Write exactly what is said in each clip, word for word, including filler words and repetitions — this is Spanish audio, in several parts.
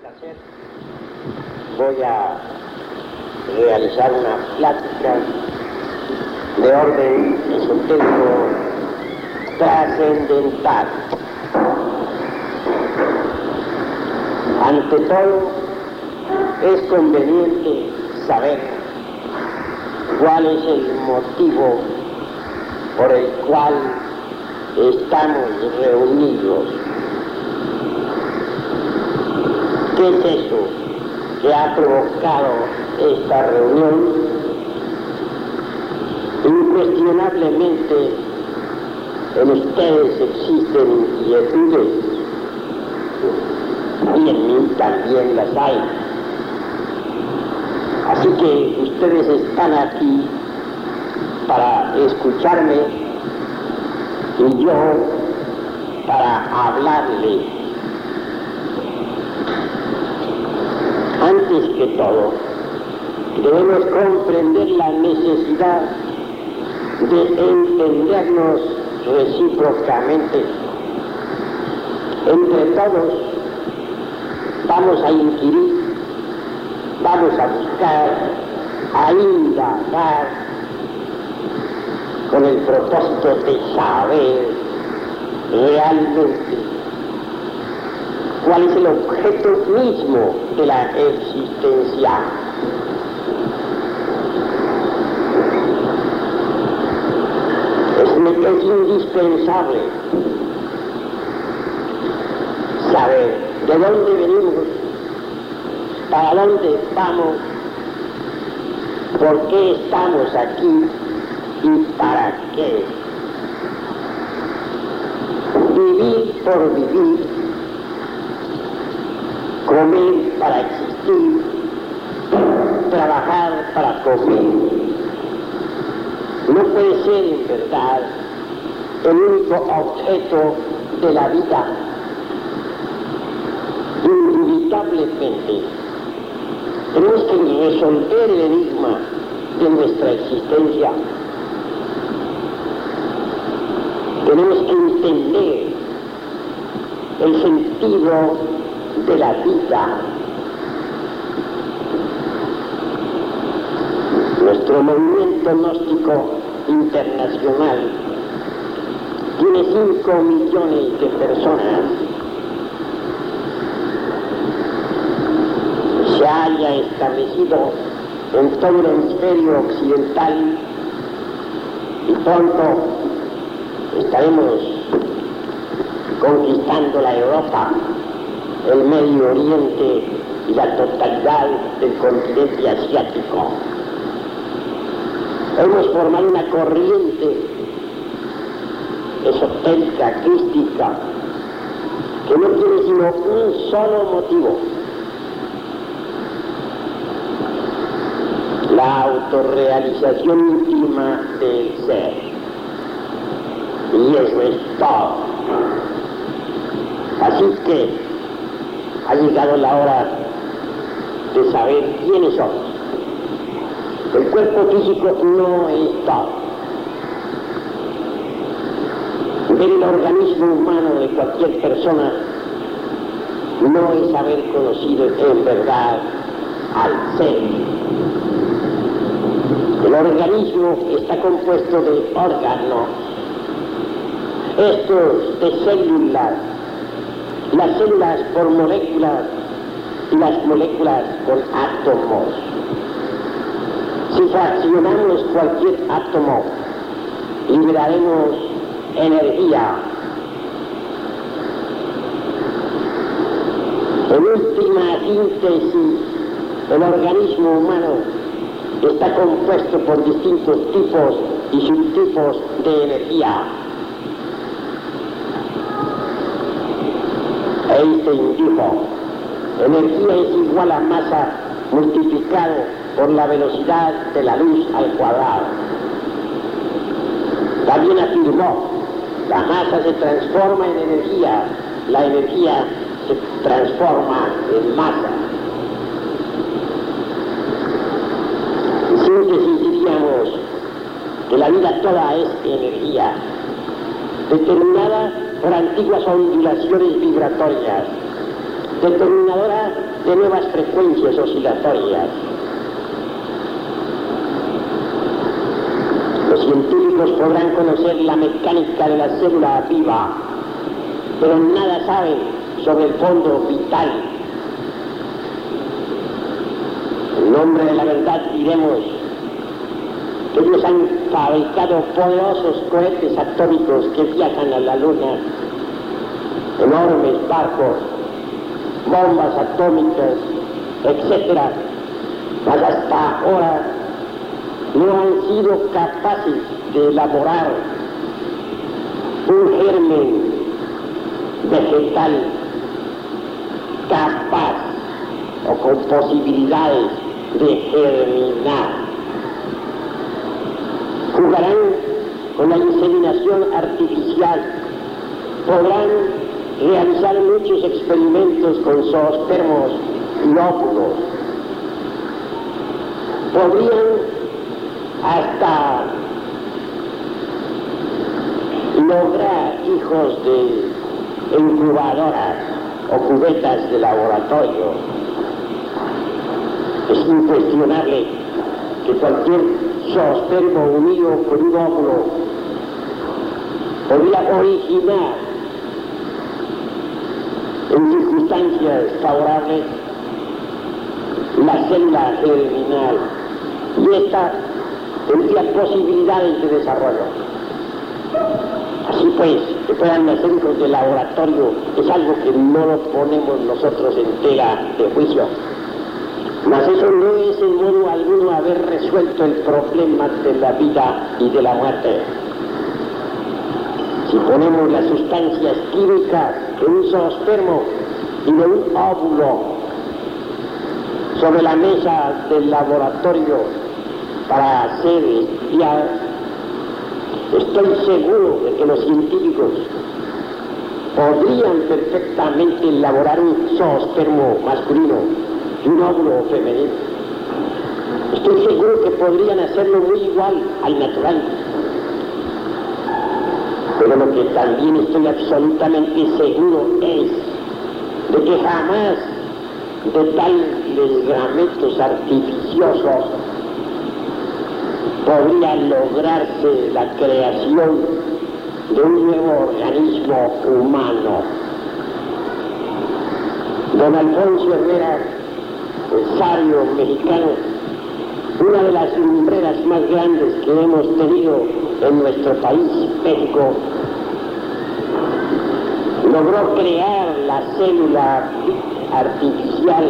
hacer, voy a realizar una plática de orden esotérico trascendental. Ante todo, es conveniente saber cuál es el motivo por el cual estamos reunidos. ¿Qué es eso que ha provocado esta reunión? Incuestionablemente en ustedes existen inquietudes y en mí también las hay. Así que ustedes están aquí para escucharme y yo para hablarles. Antes que todo, debemos comprender la necesidad de entendernos recíprocamente. Entre todos vamos a inquirir, vamos a buscar, a indagar con el propósito de saber realmente cuál es el objeto mismo de la existencia. Es, es indispensable saber de dónde venimos, para dónde vamos, por qué estamos aquí y para qué. Vivir por vivir, comer para existir, trabajar para comer, no puede ser en verdad el único objeto de la vida. Inevitablemente tenemos que resolver el enigma de nuestra existencia. Tenemos que entender el sentido de la vida. Nuestro movimiento gnóstico internacional tiene cinco millones de personas. Se haya establecido en todo el hemisferio occidental y pronto estaremos conquistando la Europa, el Medio Oriente y la totalidad del continente asiático. Hemos formado una corriente esotérica, crística, que no tiene sino un solo motivo: la autorrealización íntima del ser. Y eso es todo. Así que ha llegado la hora de saber quiénes somos. El cuerpo físico no es todo. Ver el organismo humano de cualquier persona no es haber conocido en verdad al ser. El organismo está compuesto de órganos, estos de células, las células por moléculas y las moléculas con átomos. Si fraccionamos cualquier átomo, liberaremos energía. En última síntesis, el organismo humano está compuesto por distintos tipos y subtipos de energía. Einstein dijo: energía es igual a masa multiplicado por la velocidad de la luz al cuadrado. También afirmó: la masa se transforma en energía, la energía se transforma en masa. En síntesis diríamos que la vida toda es energía, determinada por antiguas ondulaciones vibratorias, determinadora de nuevas frecuencias oscilatorias. Los científicos podrán conocer la mecánica de la célula viva, pero nada saben sobre el fondo vital. En nombre de la verdad diremos que ellos han fabricado poderosos cohetes atómicos que viajan a la luna, enormes barcos, bombas atómicas, etcétera, mas hasta ahora no han sido capaces de elaborar un germen vegetal capaz o con posibilidades de germinar. Jugarán con la inseminación artificial, podrán realizar muchos experimentos con zoospermos y óvulos, podrían hasta lograr hijos de incubadoras o cubetas de laboratorio. Es incuestionable que cualquier zoospermo unido con un óvulo podría originar en circunstancias favorables la célula germinal, y esta tendría posibilidades de desarrollo. Así pues, que puedan nacer hijos de laboratorio es algo que no lo ponemos nosotros en tela de juicio. Mas eso no es en modo alguno haber resuelto el problema de la vida y de la muerte. Si ponemos las sustancias químicas de un zoospermo y de un óvulo sobre la mesa del laboratorio para hacer estudiar, estoy seguro de que los científicos podrían perfectamente elaborar un zoospermo masculino y un óvulo femenino. Estoy seguro que podrían hacerlo muy igual al natural. Pero lo que también estoy absolutamente seguro es de que jamás de tales gramentos artificiosos podría lograrse la creación de un nuevo organismo humano. Don Alfonso Herrera, el sabio mexicano, una de las lumbreras más grandes que hemos tenido en nuestro país, México, logró crear la célula artificial.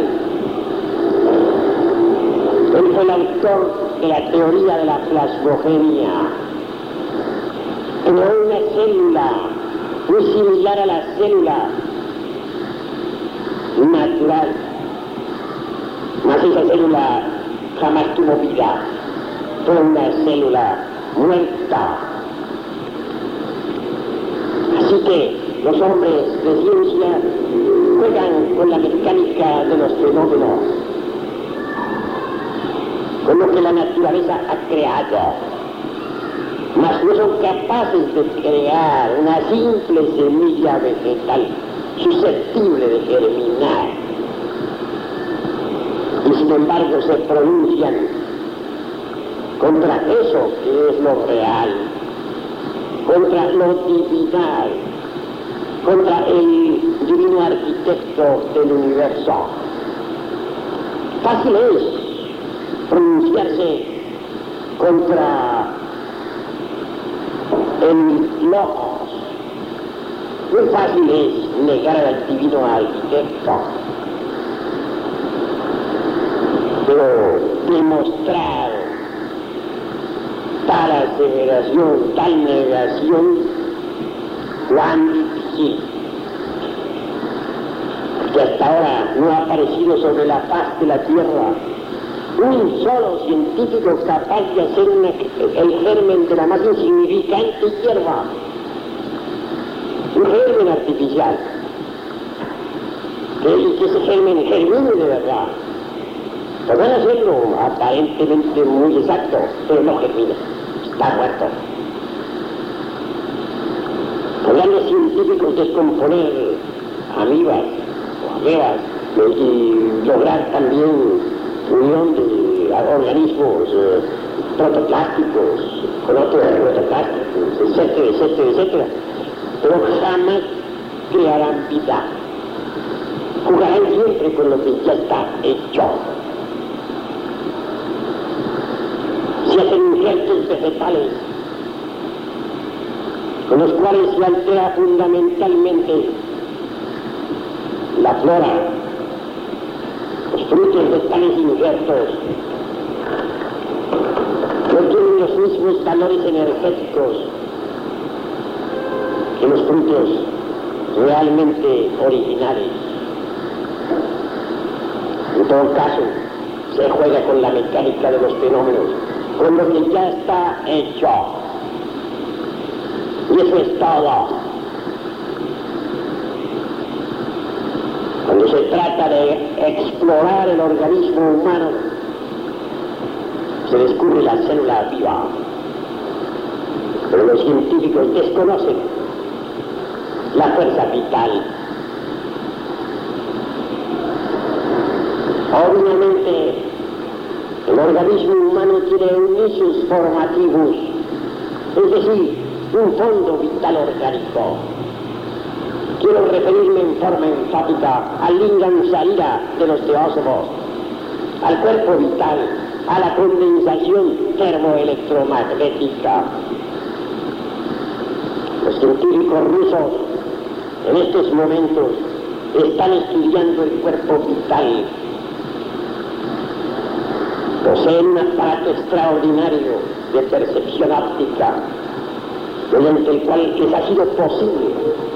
Él fue el autor de la teoría de la plasmogenia. Creó una célula muy similar a la célula natural, mas esa célula jamás tuvo vida, fue una célula muerta. Así que los hombres de ciencia juegan con la mecánica de los fenómenos, con lo que la naturaleza ha creado, mas no son capaces de crear una simple semilla vegetal susceptible de germinar. Y sin embargo se pronuncian contra eso que es lo real, contra lo divinal, contra el divino arquitecto del universo. Fácil es pronunciarse contra el logos, muy fácil es negar al divino arquitecto, pero demostrar tal aseveración, tal negación, cuán difícil, porque hasta ahora no ha aparecido sobre la faz de la tierra un solo científico capaz de hacer una, el germen de la más insignificante hierba, un germen artificial, que, que ese germen germine de verdad. Podrán hacerlo aparentemente muy exacto, pero no germina, está muerto. Podrán los científicos descomponer amibas pruebas y lograr también unión de organismos eh, protoplásticos con otros protoplásticos, etcétera, etcétera, etcétera, pero jamás crearán vida. Jugarán siempre con lo que ya está hecho. Se hacen injertos vegetales con los cuales se altera fundamentalmente la flora. Los frutos de tales injertos no tienen los mismos valores energéticos que los frutos realmente originales. En todo caso, se juega con la mecánica de los fenómenos, con lo que ya está hecho. Y eso es todo. Cuando se trata de explorar el organismo humano, se descubre la célula viva. Pero los científicos desconocen la fuerza vital. Obviamente, el organismo humano tiene inicios formativos, es decir, un fondo vital orgánico. Quiero referirme en forma enfática al lingam sarira de los teósofos, al cuerpo vital, a la condensación termoelectromagnética. Los científicos rusos en estos momentos están estudiando el cuerpo vital. Poseen un aparato extraordinario de percepción óptica, mediante el cual les ha sido posible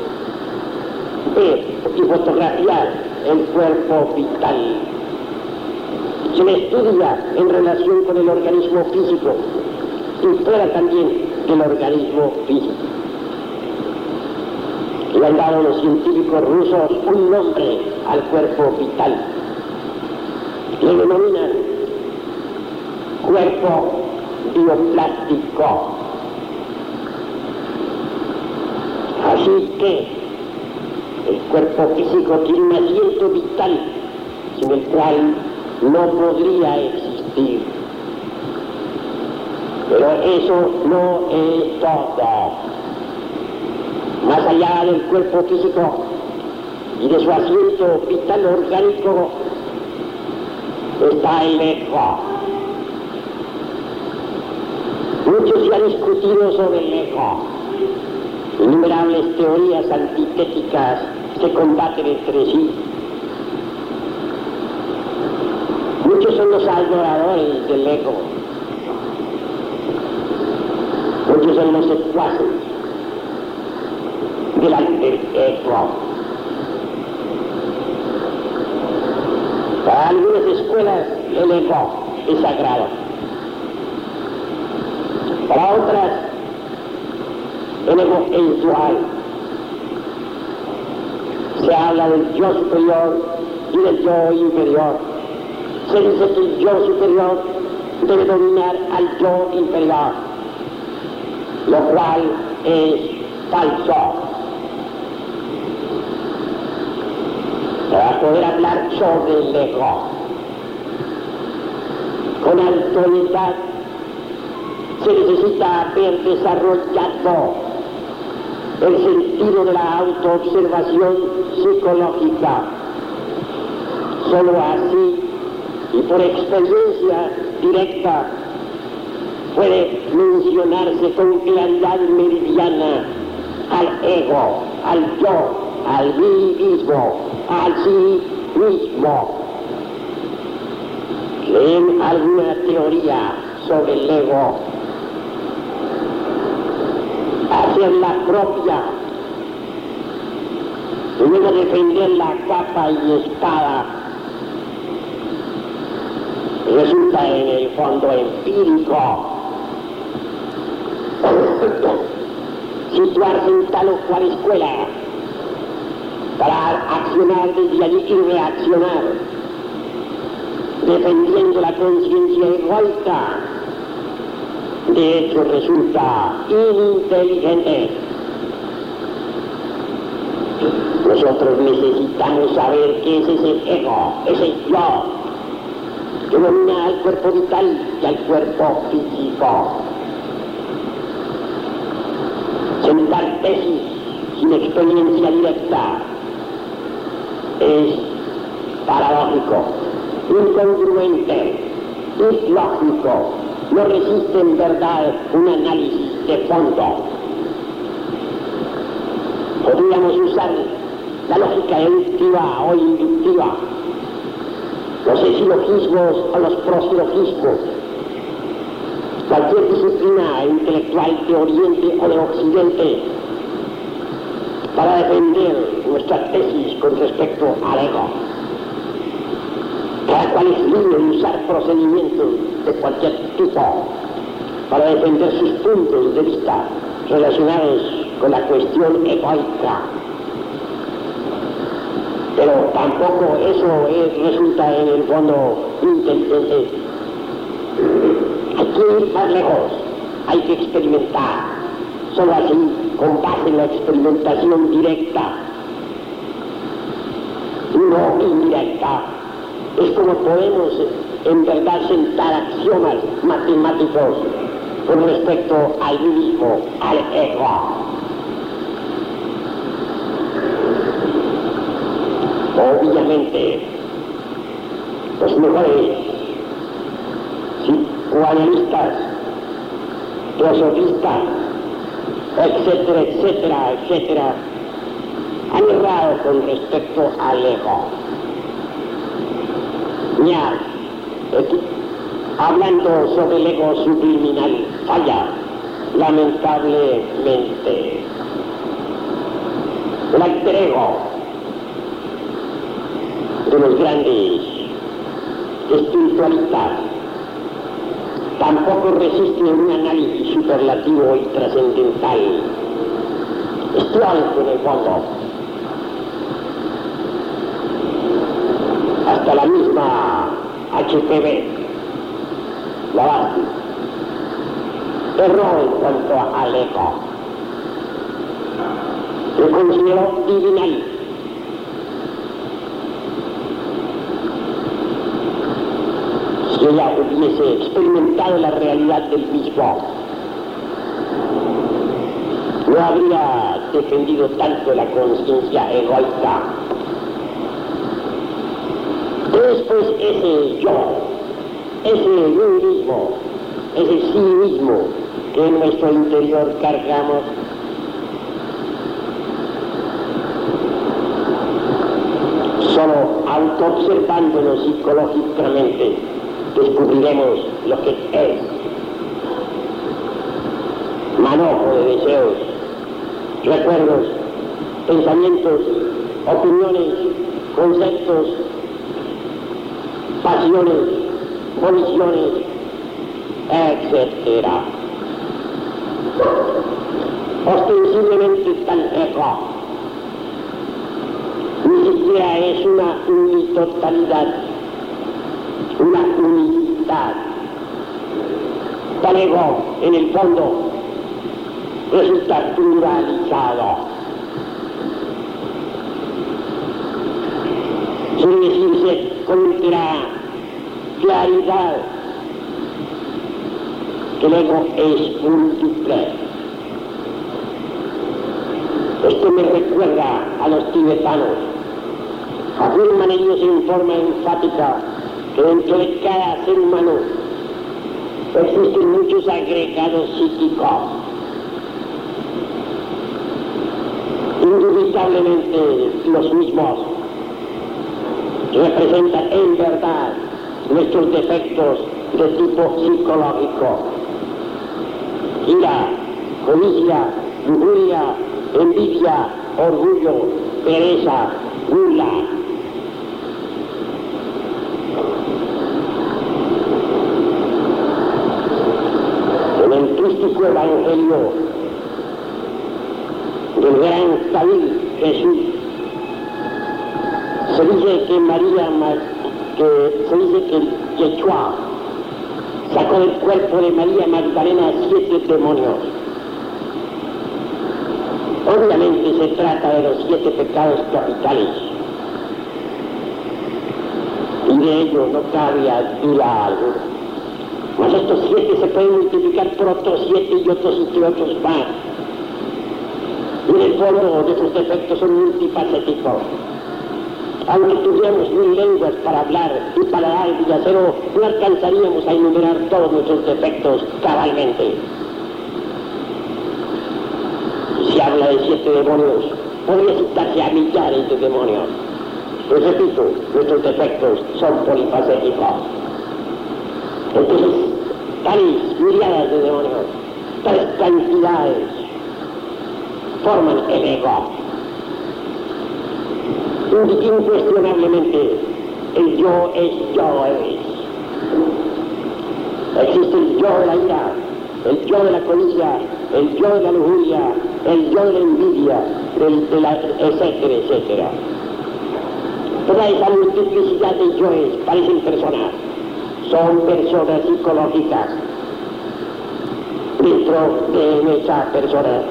ver y fotografiar el cuerpo vital. Se le estudia en relación con el organismo físico y fuera también del organismo físico. Le han dado los científicos rusos un nombre al cuerpo vital. Le denominan cuerpo bioplástico. Así que el cuerpo físico tiene un asiento vital sin el cual no podría existir. Pero eso no es todo. Más allá del cuerpo físico y de su asiento vital orgánico está el ego. Mucho se ha discutido sobre el ego. Innumerables teorías antitéticas se combaten entre sí. Muchos son los adoradores del ego. Muchos son los secuaces del ego. Para algunas escuelas el ego es sagrado. Para otras el ego es dual. Se habla del yo superior y del yo inferior. Se dice que el yo superior debe dominar al yo inferior, lo cual es falso. Para poder hablar sobre el ego con autoridad se necesita haber desarrollado el sentido de la autoobservación psicológica. Solo así y por experiencia directa puede mencionarse con claridad meridiana al ego, al yo, al mí mismo, al sí mismo. ¿Leen alguna teoría sobre el ego? Hacer la propia y luego defenderla capa y espada resulta en el fondo empírico. Situarse en tal o cual escuela para accionar desde allí y reaccionar defendiendo la conciencia egoica, de hecho resulta ininteligente. Nosotros necesitamos saber qué es ese ego, ese yo, que domina al cuerpo vital y al cuerpo físico. Sentar tesis sin experiencia directa es paradójico, incongruente, ilógico, no resiste en verdad un análisis de fondo. Podríamos usar la lógica deductiva o inductiva, los silogismos o los prosilogismos, cualquier disciplina intelectual de Oriente o de Occidente para defender nuestra tesis con respecto al ego. Cada cual es libre de usar procedimientos de cualquier tipo para defender sus puntos de vista relacionados con la cuestión egoica. Pero tampoco eso es, resulta en el fondo inteligente. Hay que ir más lejos, hay que experimentar. Solo así, con base en la experimentación directa y no indirecta, es como podemos en verdad sentar axiomas matemáticos con respecto al mismo, al ego. Obviamente, los mejores psicoanalistas, filosofistas, etcétera, etcétera, etcétera, han errado con respecto al ego. Ya, hablando sobre el ego subliminal, falla, lamentablemente. El alter ego de los grandes espiritualistas tampoco resiste un análisis superlativo y trascendental. Es teórico en el fondo. Hasta la misma H P V, la base, erró en cuanto al ego. Lo consideró divinal. Si ella hubiese experimentado la realidad del mismo, no habría defendido tanto la conciencia egoica. Después ese yo, ese yo mismo, ese sí mismo que en nuestro interior cargamos, solo autoobservándonos psicológicamente descubriremos lo que es manojo de deseos, recuerdos, pensamientos, opiniones, conceptos, pasiones, voliciones, etcétera. Ostensiblemente tal ego ni siquiera es una unitotalidad, una unicidad. Tal ego, en el fondo, resulta pluralizado. Quiere decirse con entera claridad que el ego es múltiple. Esto me recuerda a los tibetanos. Afirman ellos en forma enfática que dentro de cada ser humano existen muchos agregados psíquicos. Indubitablemente los mismos representan en verdad nuestros defectos de tipo psicológico. Ira, codicia, lujuria, envidia, orgullo, pereza, gula. En el crístico evangelio del gran David Jesús se dice que María, que se dice que Yeshua sacó del cuerpo de María Magdalena siete demonios. Obviamente se trata de los siete pecados capitales, y de ellos no cabe duda alguna. Mas estos siete se pueden multiplicar por otros siete y otros y otros más. Y en el fondo de sus defectos son multifacéticos. Aunque tuviéramos mil lenguas para hablar y para dar el villacero, no alcanzaríamos a enumerar todos nuestros defectos cabalmente. Si se habla de siete demonios, podría citarse a millares de demonios. Pues repito, nuestros defectos son polifacéticos. Entonces, tales miriadas de demonios, tales cantidades, forman el ego. Incuestionablemente, el yo es yo es. Existe el yo de la ira, el yo de la codicia, el yo de la lujuria, el yo de la envidia, el de la, etcétera, etcétera. Toda esa multiplicidad de yoes parecen personas, son personas psicológicas dentro de nuestra persona.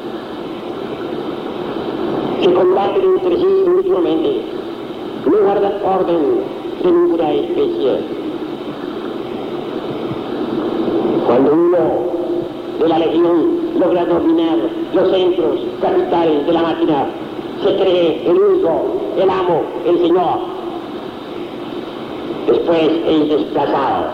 Se combaten entre sí mutuamente, no guardan orden de ninguna especie. Cuando uno de la legión logra dominar los centros capitales de la máquina, se cree el único, el amo, el señor. Después es desplazado.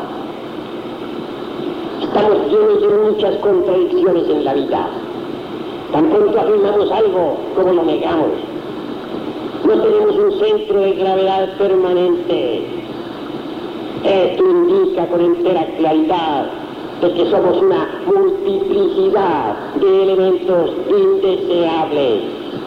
Estamos llenos de muchas contradicciones en la vida. Tan pronto afirmamos algo como lo negamos. No tenemos un centro de gravedad permanente. Esto indica con entera claridad de que somos una multiplicidad de elementos indeseables.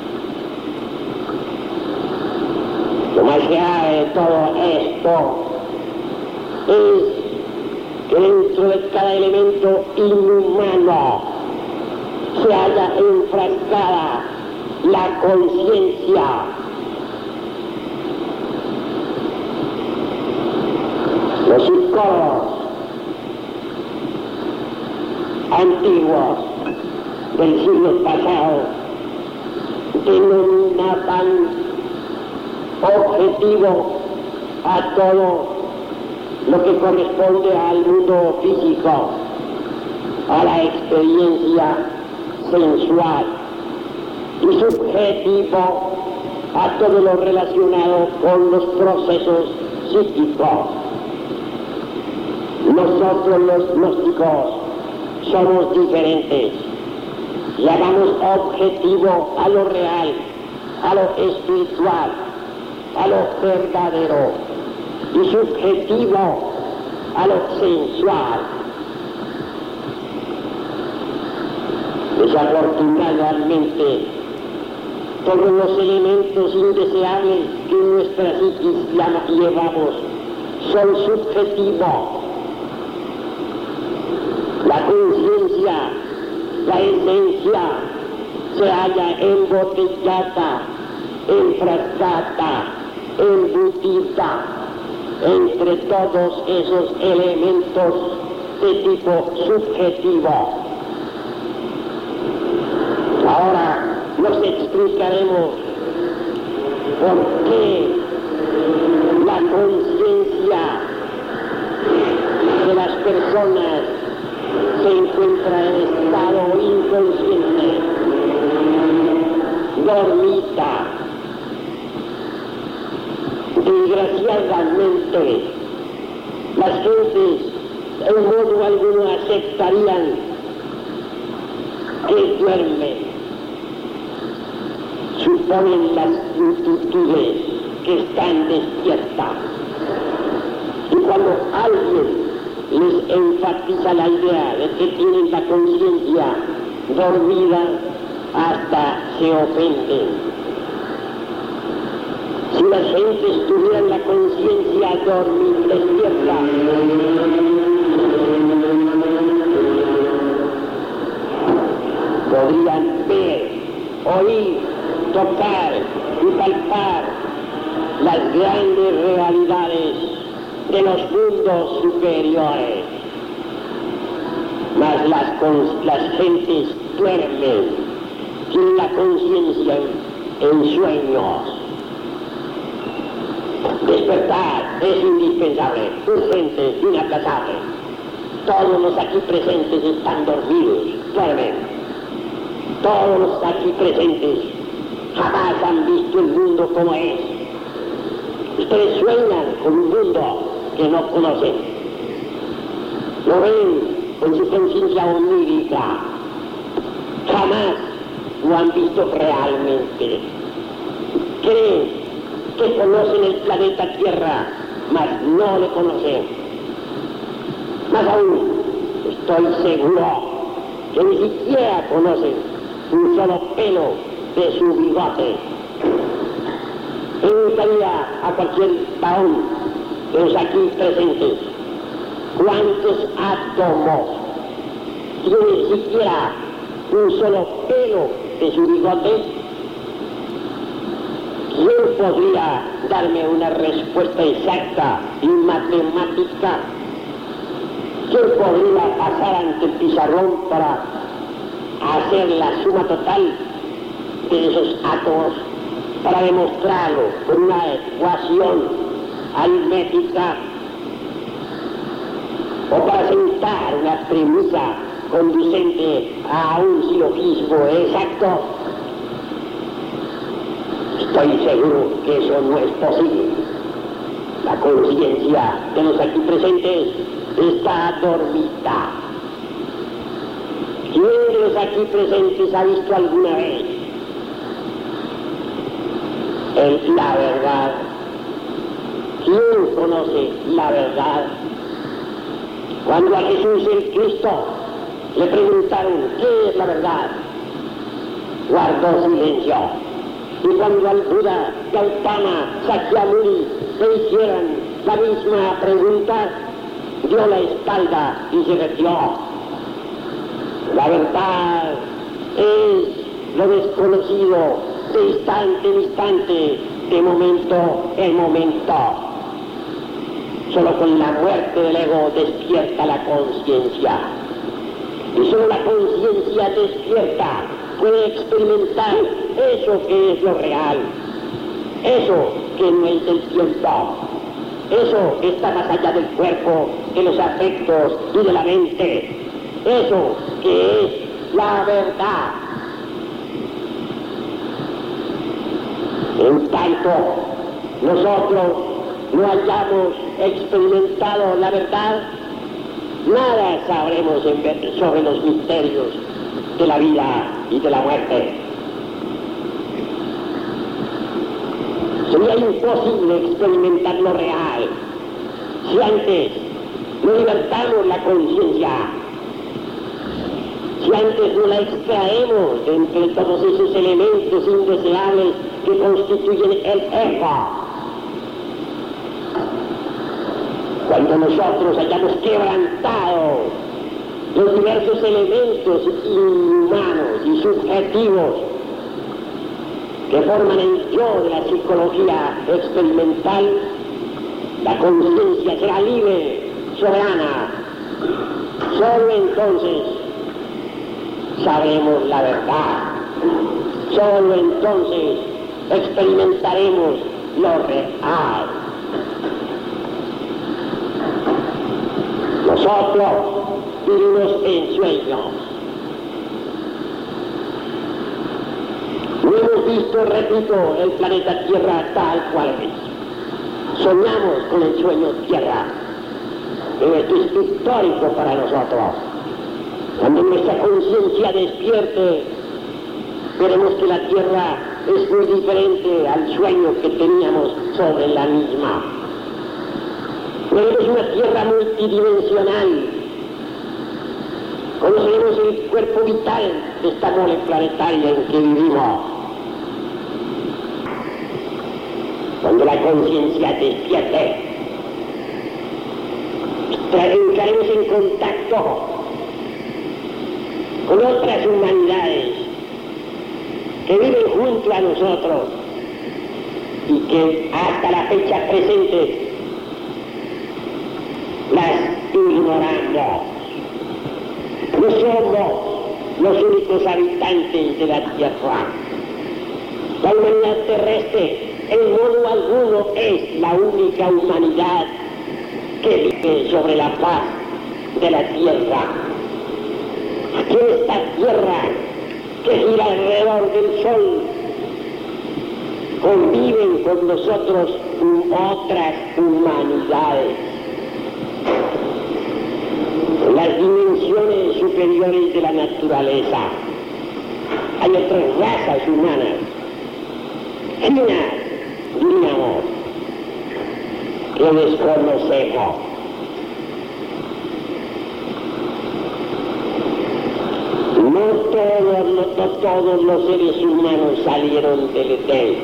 Lo más grave de todo esto es que dentro de cada elemento inhumano se halla enfrascada la conciencia. Los psicólogos antiguos del siglo pasado denominaban objetivo a todo lo que corresponde al mundo físico, a la experiencia sensual, y subjetivo a todo lo relacionado con los procesos psíquicos. Nosotros los gnósticos somos diferentes. Llamamos objetivo a lo real, a lo espiritual, a lo verdadero, y subjetivo a lo sensual. Desafortunadamente, todos los elementos indeseables que en nuestra psiquis llevamos son subjetivos. La conciencia, la esencia, se halla embotellada, enfrascada, embutida entre todos esos elementos de tipo subjetivo. Ahora nos explicaremos por qué la conciencia de las personas se encuentra en estado inconsciente, dormida. Desgraciadamente, las gentes en modo alguno aceptarían que duermen. Suponen las multitudes que están despiertas. Y cuando alguien les enfatiza la idea de que tienen la conciencia dormida, hasta se ofenden. Si las gentes tuvieran la conciencia dormida, despierta, podrían ver, oír, tocar y palpar las grandes realidades de los mundos superiores. Mas las, las gentes duermen, tienen la conciencia en, en sueños. Despertar es indispensable, urgente, inaplazable. Todos los aquí presentes están dormidos, duermen. Todos los aquí presentes jamás han visto el mundo como es. Ustedes sueñan con un mundo que no conocen. Lo ven con su conciencia onírica. Jamás lo han visto realmente. Creen que conocen el planeta Tierra, mas no le conocen. Más aún, estoy seguro que ni siquiera conocen un solo pelo de su bigote. Preguntaría a cualquier varón de los aquí presentes, ¿cuántos átomos tiene siquiera un solo pelo de su bigote? ¿Quién podría darme una respuesta exacta y matemática? ¿Quién podría pasar ante el pizarrón para hacer la suma total de esos átomos, para demostrarlo con una ecuación aritmética, o para sentar una premisa conducente a un silogismo exacto? Estoy seguro que eso no es posible. La conciencia de los aquí presentes está dormida. ¿Quién de los aquí presentes ha visto alguna vez el, la verdad? ¿Quién conoce la verdad? Cuando a Jesús el Cristo le preguntaron ¿qué es la verdad?, guardó silencio. Y cuando al Buda, Gautama, Sakyamuni le hicieran la misma pregunta, dio la espalda y se retiró. La verdad es lo desconocido, de instante en instante, de momento en momento. Solo con la muerte del ego despierta la conciencia. Y solo la conciencia despierta puede experimentar eso que es lo real, eso que no es del tiempo, eso que está más allá del cuerpo, de los afectos y de la mente, eso que es la verdad. En tanto nosotros no hayamos experimentado la verdad, nada sabremos sobre los misterios de la vida y de la muerte. Sería imposible experimentar lo real si antes no libertamos la conciencia, si antes no la extraemos de entre todos esos elementos indeseables que constituyen el ego. Cuando nosotros hayamos quebrantado los diversos elementos inhumanos y subjetivos que forman el yo de la psicología experimental, la conciencia será libre, soberana. Solo entonces sabremos la verdad. Solo entonces experimentaremos lo real. Nosotros vivimos en sueños. No hemos visto, repito, el planeta Tierra tal cual es. Soñamos con el sueño Tierra. Pero esto es histórico para nosotros. Cuando nuestra conciencia despierte, veremos que la Tierra es muy diferente al sueño que teníamos sobre la misma. Veremos una Tierra multidimensional. Conoceremos el cuerpo vital de esta mole planetaria en que vivimos. Cuando la conciencia despierte, entraremos en contacto con otras humanidades que viven junto a nosotros y que hasta la fecha presente las ignoramos. No somos los únicos los habitantes de la tierra. La humanidad terrestre en modo alguno es la única humanidad que vive sobre la faz de la tierra. Aquí en esta tierra que gira alrededor del sol conviven con nosotros otras humanidades. Las dimensiones superiores de la naturaleza hay otras razas humanas, finas, diríamos, que desconocemos. No todos, no todos los seres humanos salieron del Edén.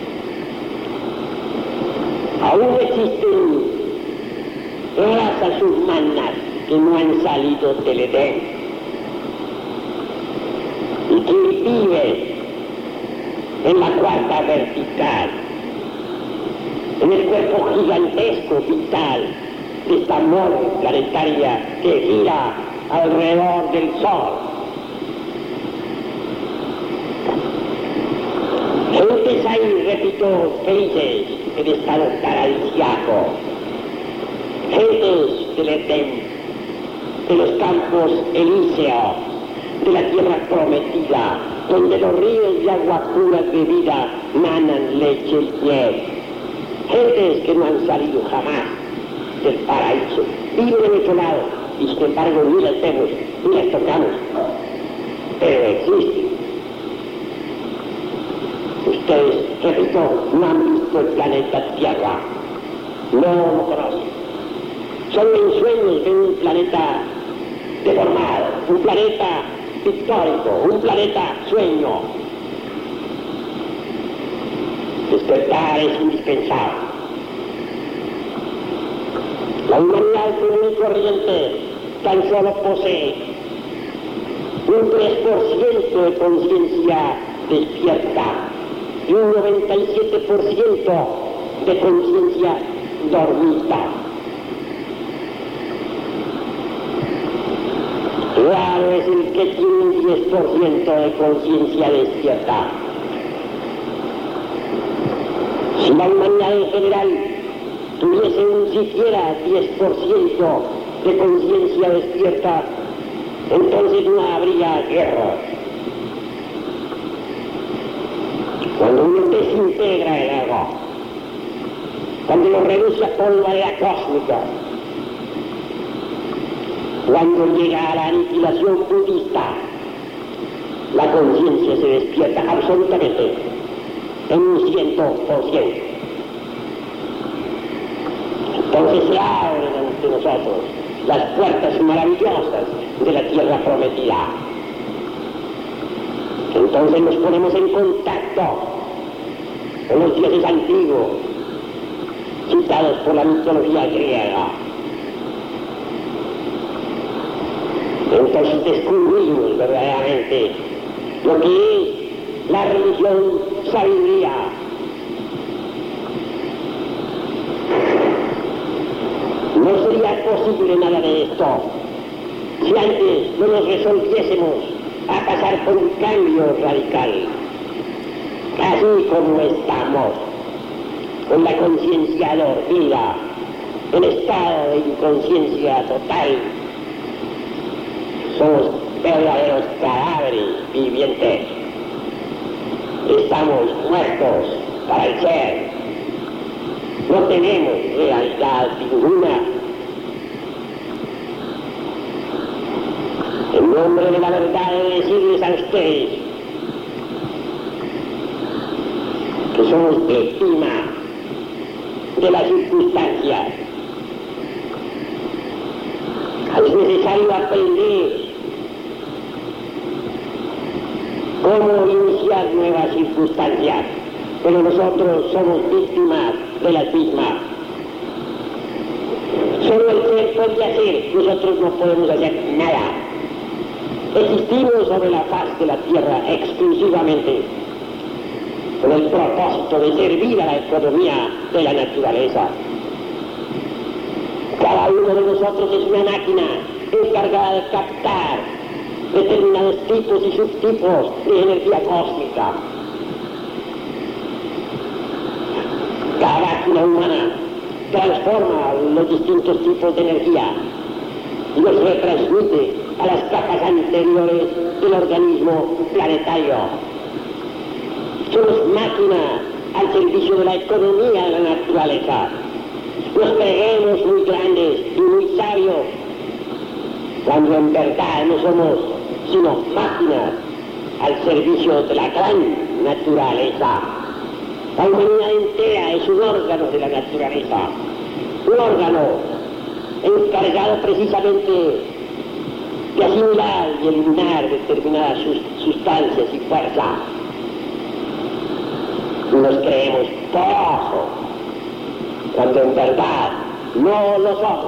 Aún existen razas humanas que no han salido del Edén y que viven en la cuarta vertical, en el cuerpo gigantesco vital de esta mole planetaria que gira alrededor del Sol. Gentes ahí, repito, felices en estado paradisíaco, gentes del Edén, de los campos elíseos, de la tierra prometida, donde los ríos de agua pura de vida manan leche y miel. Gentes que no han salido jamás del paraíso, viven en otro lado y sin embargo ni las vemos ni las tocamos, pero existen. Ustedes, repito, no han visto el planeta Tierra, no lo conocen. Son ensueños de un planeta deformado, un planeta pictórico, un planeta sueño. Despertar es indispensable. La humanidad común y corriente tan solo posee un tres por ciento de conciencia despierta y un noventa y siete por ciento de conciencia dormida. Raro es el que tiene un diez por ciento de conciencia despierta. Si la humanidad en general tuviese un siquiera diez por ciento de conciencia despierta, entonces no habría guerra. Cuando uno desintegra el ego, cuando lo reduce a polvareda cósmica, cuando llega a la aniquilación budista, la conciencia se despierta absolutamente en un ciento por ciento. Entonces se abren ante nosotros las puertas maravillosas de la tierra prometida. Entonces nos ponemos en contacto con los dioses antiguos, citados por la mitología griega. Entonces descubrimos verdaderamente lo que es la religión sabiduría. No sería posible nada de esto si antes no nos resolviésemos a pasar por un cambio radical, así como estamos, con la conciencia dormida, en estado de inconsciencia total. Somos verdaderos cadáveres vivientes. Estamos muertos para el ser. No tenemos realidad ninguna. En nombre de la verdad he de decirles a ustedes que somos víctimas de las circunstancias. Es necesario aprender cómo iniciar nuevas circunstancias, pero nosotros somos víctimas de las mismas. Solo el ser puede hacer, nosotros no podemos hacer nada. Existimos sobre la faz de la tierra exclusivamente con el propósito de servir a la economía de la naturaleza. Cada uno de nosotros es una máquina encargada de captar determinados tipos y subtipos de energía cósmica. Cada máquina humana transforma los distintos tipos de energía y los retransmite a las capas anteriores del organismo planetario. Somos máquinas al servicio de la economía de la naturaleza. Nos creemos muy grandes y muy sabios, cuando en verdad no somos sino máquinas al servicio de la gran naturaleza. La humanidad entera es un órgano de la naturaleza, un órgano encargado precisamente de asimilar y eliminar determinadas sustancias y fuerzas. Y nos creemos poderosos, cuando en verdad no lo somos.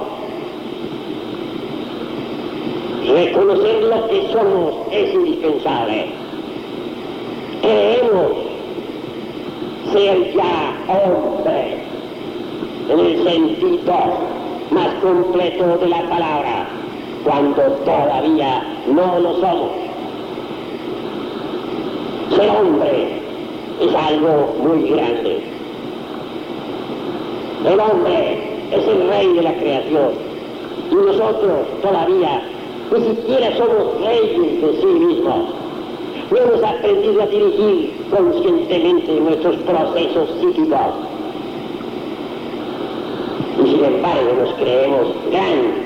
Reconocer lo que somos es indispensable. Creemos ser ya hombre, en el sentido más completo de la palabra, cuando todavía no lo somos. Ser hombre es algo muy grande. El hombre es el rey de la creación y nosotros todavía ni siquiera somos reyes de sí mismos. No hemos aprendido a dirigir conscientemente nuestros procesos psíquicos. Y sin embargo nos creemos grandes.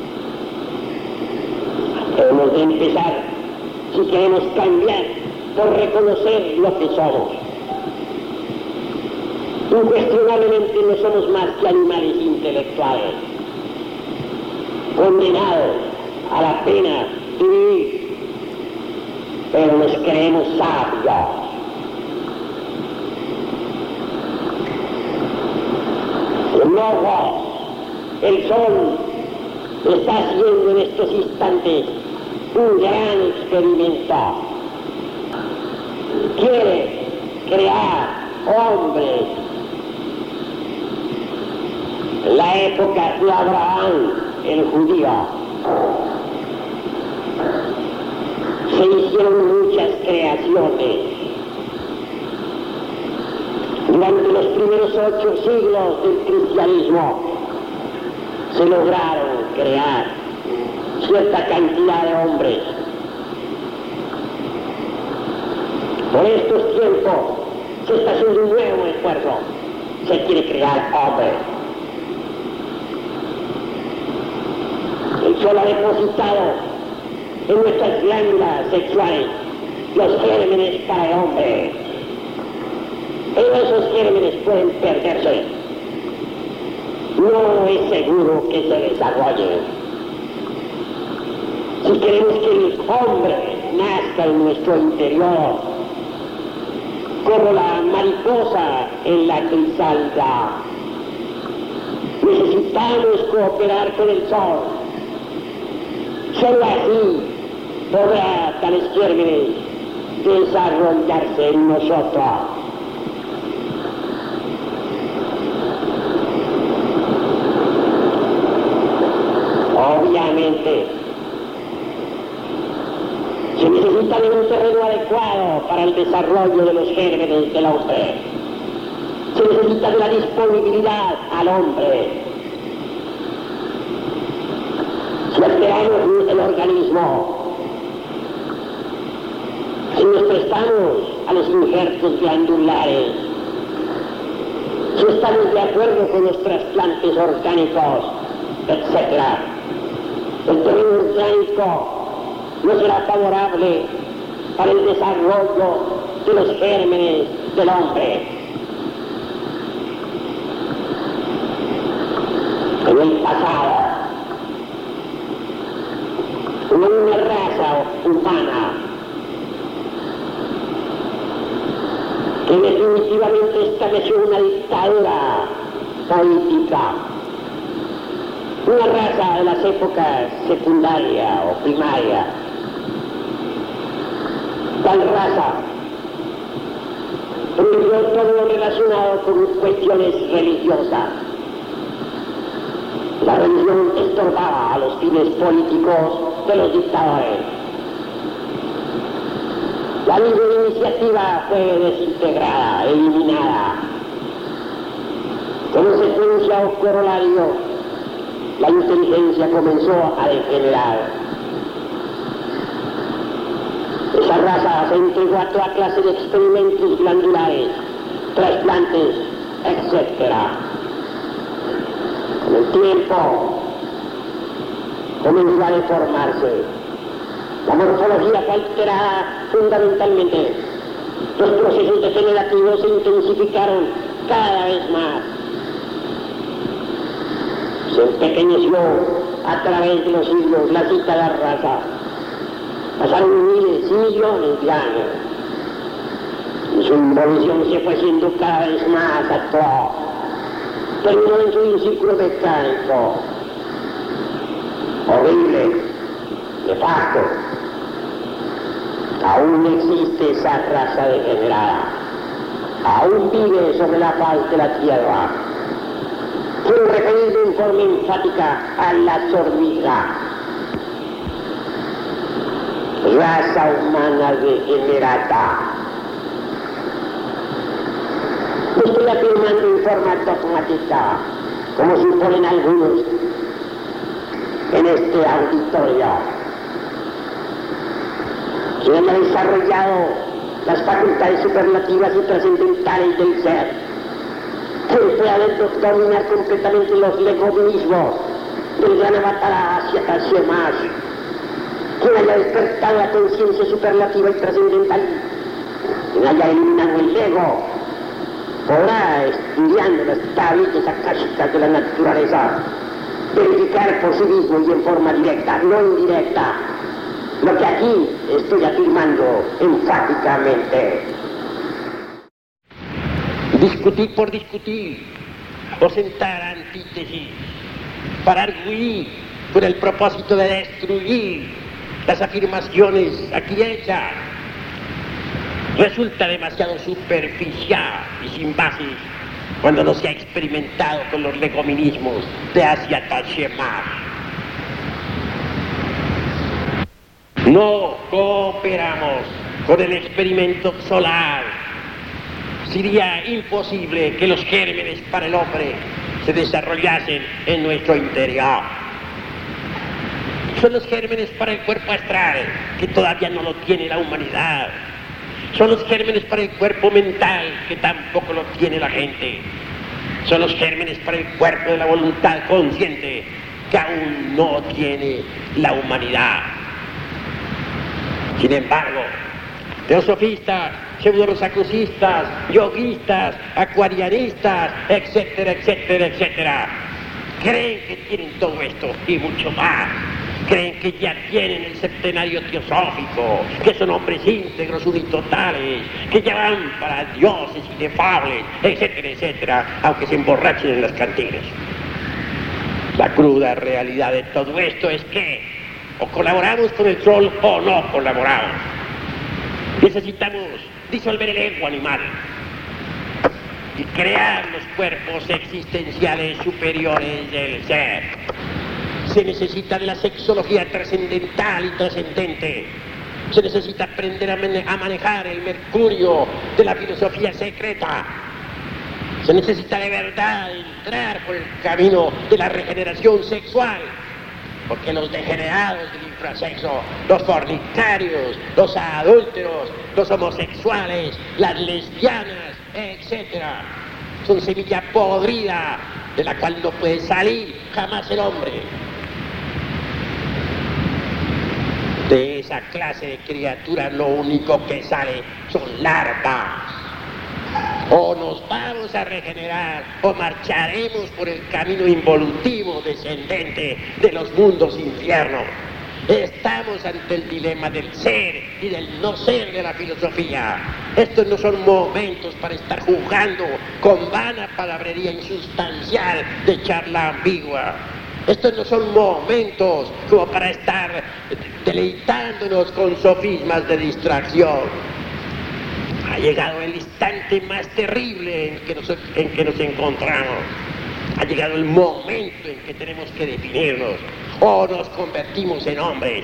Debemos de empezar, si queremos cambiar, por reconocer lo que somos. Incuestionablemente no somos más que animales intelectuales, condenados a la pena de vivir, pero nos creemos sabios. El logos, el sol, está haciendo en estos instantes un gran experimento. Quiere crear hombres. En la época de Abraham, el judío, se hicieron muchas creaciones. Durante los primeros ocho siglos del cristianismo se lograron crear cierta cantidad de hombres. Por estos tiempos se está haciendo un nuevo esfuerzo. Se quiere crear hombres. El sol ha depositado en nuestras glándulas sexuales los gérmenes para el hombre. Pero esos gérmenes pueden perderse. No es seguro que se desarrollen. Si queremos que el hombre nazca en nuestro interior, como la mariposa en la crisálida, necesitamos cooperar con el sol. Solo así podrá tales gérmenes desarrollarse en nosotros. Obviamente, se necesita de un terreno adecuado para el desarrollo de los gérmenes del hombre. Se necesita de la disponibilidad al hombre. Si alteramos el organismo, si nos prestamos a los injertos glandulares, si estamos de acuerdo con los trasplantes orgánicos, etcétera, el terreno orgánico no será favorable para el desarrollo de los gérmenes del hombre. En el pasado, hubo una raza humana que definitivamente estableció una dictadura política. Una raza de las épocas secundaria o primaria. Tal raza prohibió todo lo relacionado con cuestiones religiosas. La religión estorbaba a los fines políticos de los dictadores. La libre iniciativa fue desintegrada, eliminada. Como secuencia o corolario, la inteligencia comenzó a degenerar. Esa raza se entregó a toda clase de experimentos glandulares, trasplantes, etcétera. Con el tiempo comenzó a deformarse. La morfología fue alterada fundamentalmente. Los procesos degenerativos se intensificaron cada vez más. Se empequeñeció a través de los siglos la citada raza. Pasaron miles y millones de años. Y su involución se fue haciendo cada vez más atroz. Terminó en su círculo mecánico. Horrible, nefasto. Aún existe esa raza degenerada. Aún vive sobre la faz de la tierra. Quiero referirme en forma enfática a la sordida. Raza humana degenerada. No estoy afirmando en forma dogmática, como suponen algunos en este auditorio. Quien ha desarrollado las facultades superlativas y trascendentales del ser, quien puede dominar completamente los legomismos del gran avatar hacia Tashemash, quien haya despertado la conciencia superlativa y trascendental, quien haya eliminado el ego, podrá, estudiando las tablitas akáshicas de la naturaleza, verificar por sí mismo y en forma directa, no indirecta, lo que aquí estoy afirmando enfáticamente. Discutir por discutir, o sentar antítesis, para arguir con el propósito de destruir las afirmaciones aquí hechas, resulta demasiado superficial y sin bases cuando no se ha experimentado con los legominismos de Asia Tashemash. No cooperamos con el experimento solar. Sería imposible que los gérmenes para el hombre se desarrollasen en nuestro interior. Son los gérmenes para el cuerpo astral, que todavía no lo tiene la humanidad. Son los gérmenes para el cuerpo mental, que tampoco lo tiene la gente. Son los gérmenes para el cuerpo de la voluntad consciente, que aún no tiene la humanidad. Sin embargo, teosofistas, pseudorosacrucistas, yoguistas, acuarianistas, etcétera, etcétera, etcétera, creen que tienen todo esto y mucho más. Creen que ya tienen el septenario teosófico, que son hombres íntegros, unitotales, que ya van para dioses inefables, etcétera, etcétera, aunque se emborrachen en las cantinas. La cruda realidad de todo esto es que o colaboramos con el sol o no colaboramos. Necesitamos disolver el ego animal y crear los cuerpos existenciales superiores del ser. Se necesita de la sexología trascendental y trascendente. Se necesita aprender a, mane- a manejar el mercurio de la filosofía secreta. Se necesita de verdad entrar por el camino de la regeneración sexual, porque los degenerados del infrasexo, los fornicarios, los adúlteros, los homosexuales, las lesbianas, etcétera, son semilla podrida de la cual no puede salir jamás el hombre. De esa clase de criaturas lo único que sale son larvas. O nos vamos a regenerar o marcharemos por el camino involutivo descendente de los mundos infiernos. Estamos ante el dilema del ser y del no ser de la filosofía. Estos no son momentos para estar jugando con vana palabrería insustancial de charla ambigua. Estos no son momentos como para estar deleitándonos con sofismas de distracción. Ha llegado el instante más terrible en que nos, en que nos encontramos. Ha llegado el momento en que tenemos que definirnos. O nos convertimos en hombres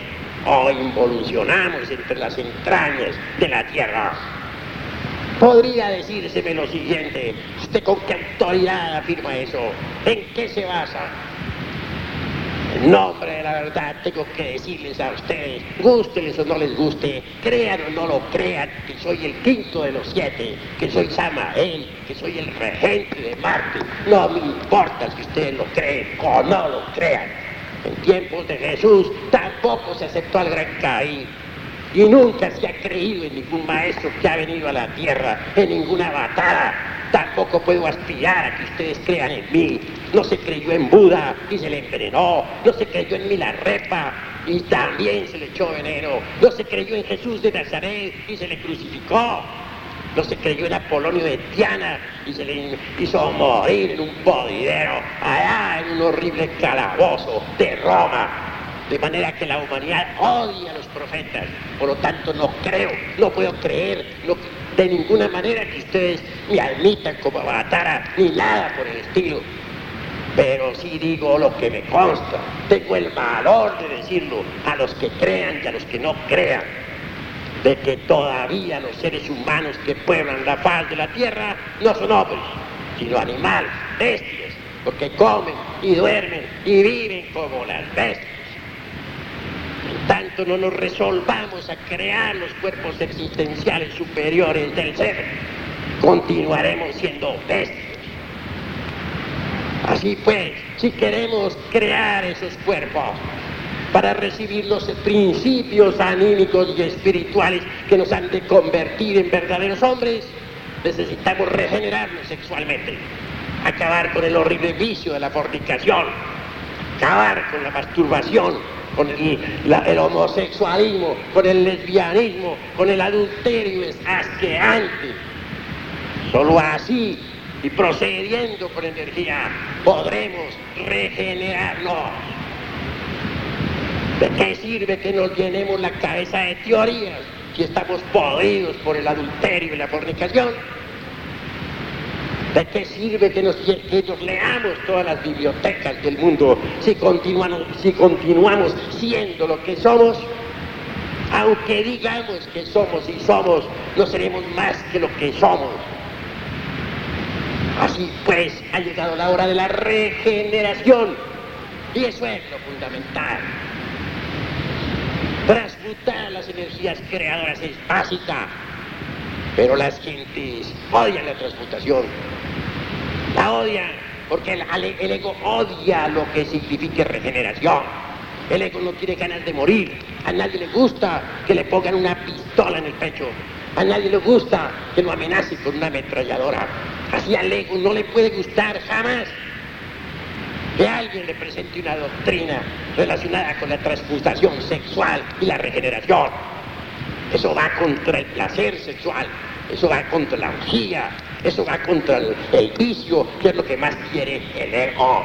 o involucionamos entre las entrañas de la tierra. Podría decírseme lo siguiente: ¿usted con qué autoridad afirma eso? ¿En qué se basa? En nombre de la verdad tengo que decirles a ustedes, gústeles o no les guste, crean o no lo crean, que soy el quinto de los siete, que soy Samael, que soy el regente de Marte. No me importa si ustedes lo creen o no lo crean. En tiempos de Jesús tampoco se aceptó al gran Caín. Y nunca se ha creído en ningún maestro que ha venido a la tierra, en ninguna batalla. Tampoco puedo aspirar a que ustedes crean en mí. No se creyó en Buda y se le envenenó. No se creyó en Milarepa y también se le echó veneno. No se creyó en Jesús de Nazaret y se le crucificó. No se creyó en Apolonio de Tiana y se le hizo morir en un podidero, allá en un horrible calabozo de Roma. De manera que la humanidad odia a los profetas. Por lo tanto, no creo, no puedo creer no, de ninguna manera que ustedes me admitan como avatara, ni nada por el estilo. Pero sí digo lo que me consta. Tengo el valor de decirlo a los que crean y a los que no crean, de que todavía los seres humanos que pueblan la faz de la tierra no son hombres, sino animales, bestias, porque comen y duermen y viven como las bestias. En tanto no nos resolvamos a crear los cuerpos existenciales superiores del ser, continuaremos siendo bestias. Así pues, si queremos crear esos cuerpos para recibir los principios anímicos y espirituales que nos han de convertir en verdaderos hombres, necesitamos regenerarnos sexualmente, acabar con el horrible vicio de la fornicación, acabar con la masturbación, con el, la, el homosexualismo, con el lesbianismo, con el adulterio es asqueante. Solo así, y procediendo con energía, podremos regenerarnos. ¿De qué sirve que nos llenemos la cabeza de teorías si estamos podridos por el adulterio y la fornicación? ¿De qué sirve que nos, que nos leamos todas las bibliotecas del mundo si continuamos, si continuamos siendo lo que somos? Aunque digamos que somos y somos, no seremos más que lo que somos. Así pues, ha llegado la hora de la regeneración, y eso es lo fundamental. Transmutar las energías creadoras es básica, pero las gentes odian la transmutación. La odian porque el, el ego odia lo que signifique regeneración. El ego no tiene ganas de morir. A nadie le gusta que le pongan una pistola en el pecho. A nadie le gusta que lo amenacen con una ametralladora. Así al ego no le puede gustar jamás que alguien le presente una doctrina relacionada con la transmutación sexual y la regeneración. Eso va contra el placer sexual, eso va contra la orgía, eso va contra el, el vicio, que es lo que más quiere el ego.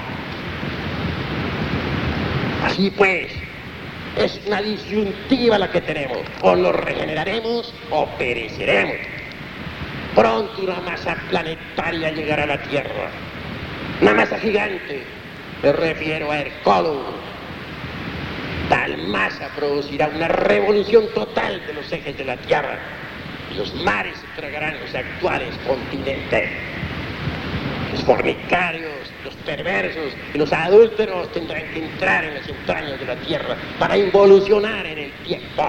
Así pues, es una disyuntiva la que tenemos: o nos regeneraremos o pereceremos. Pronto una masa planetaria llegará a la Tierra, una masa gigante, me refiero a Hercólogos. Tal masa producirá una revolución total de los ejes de la Tierra, y los mares se tragarán los actuales continentes. Los fornicarios, los perversos y los adúlteros tendrán que entrar en las entrañas de la Tierra para involucionar en el tiempo.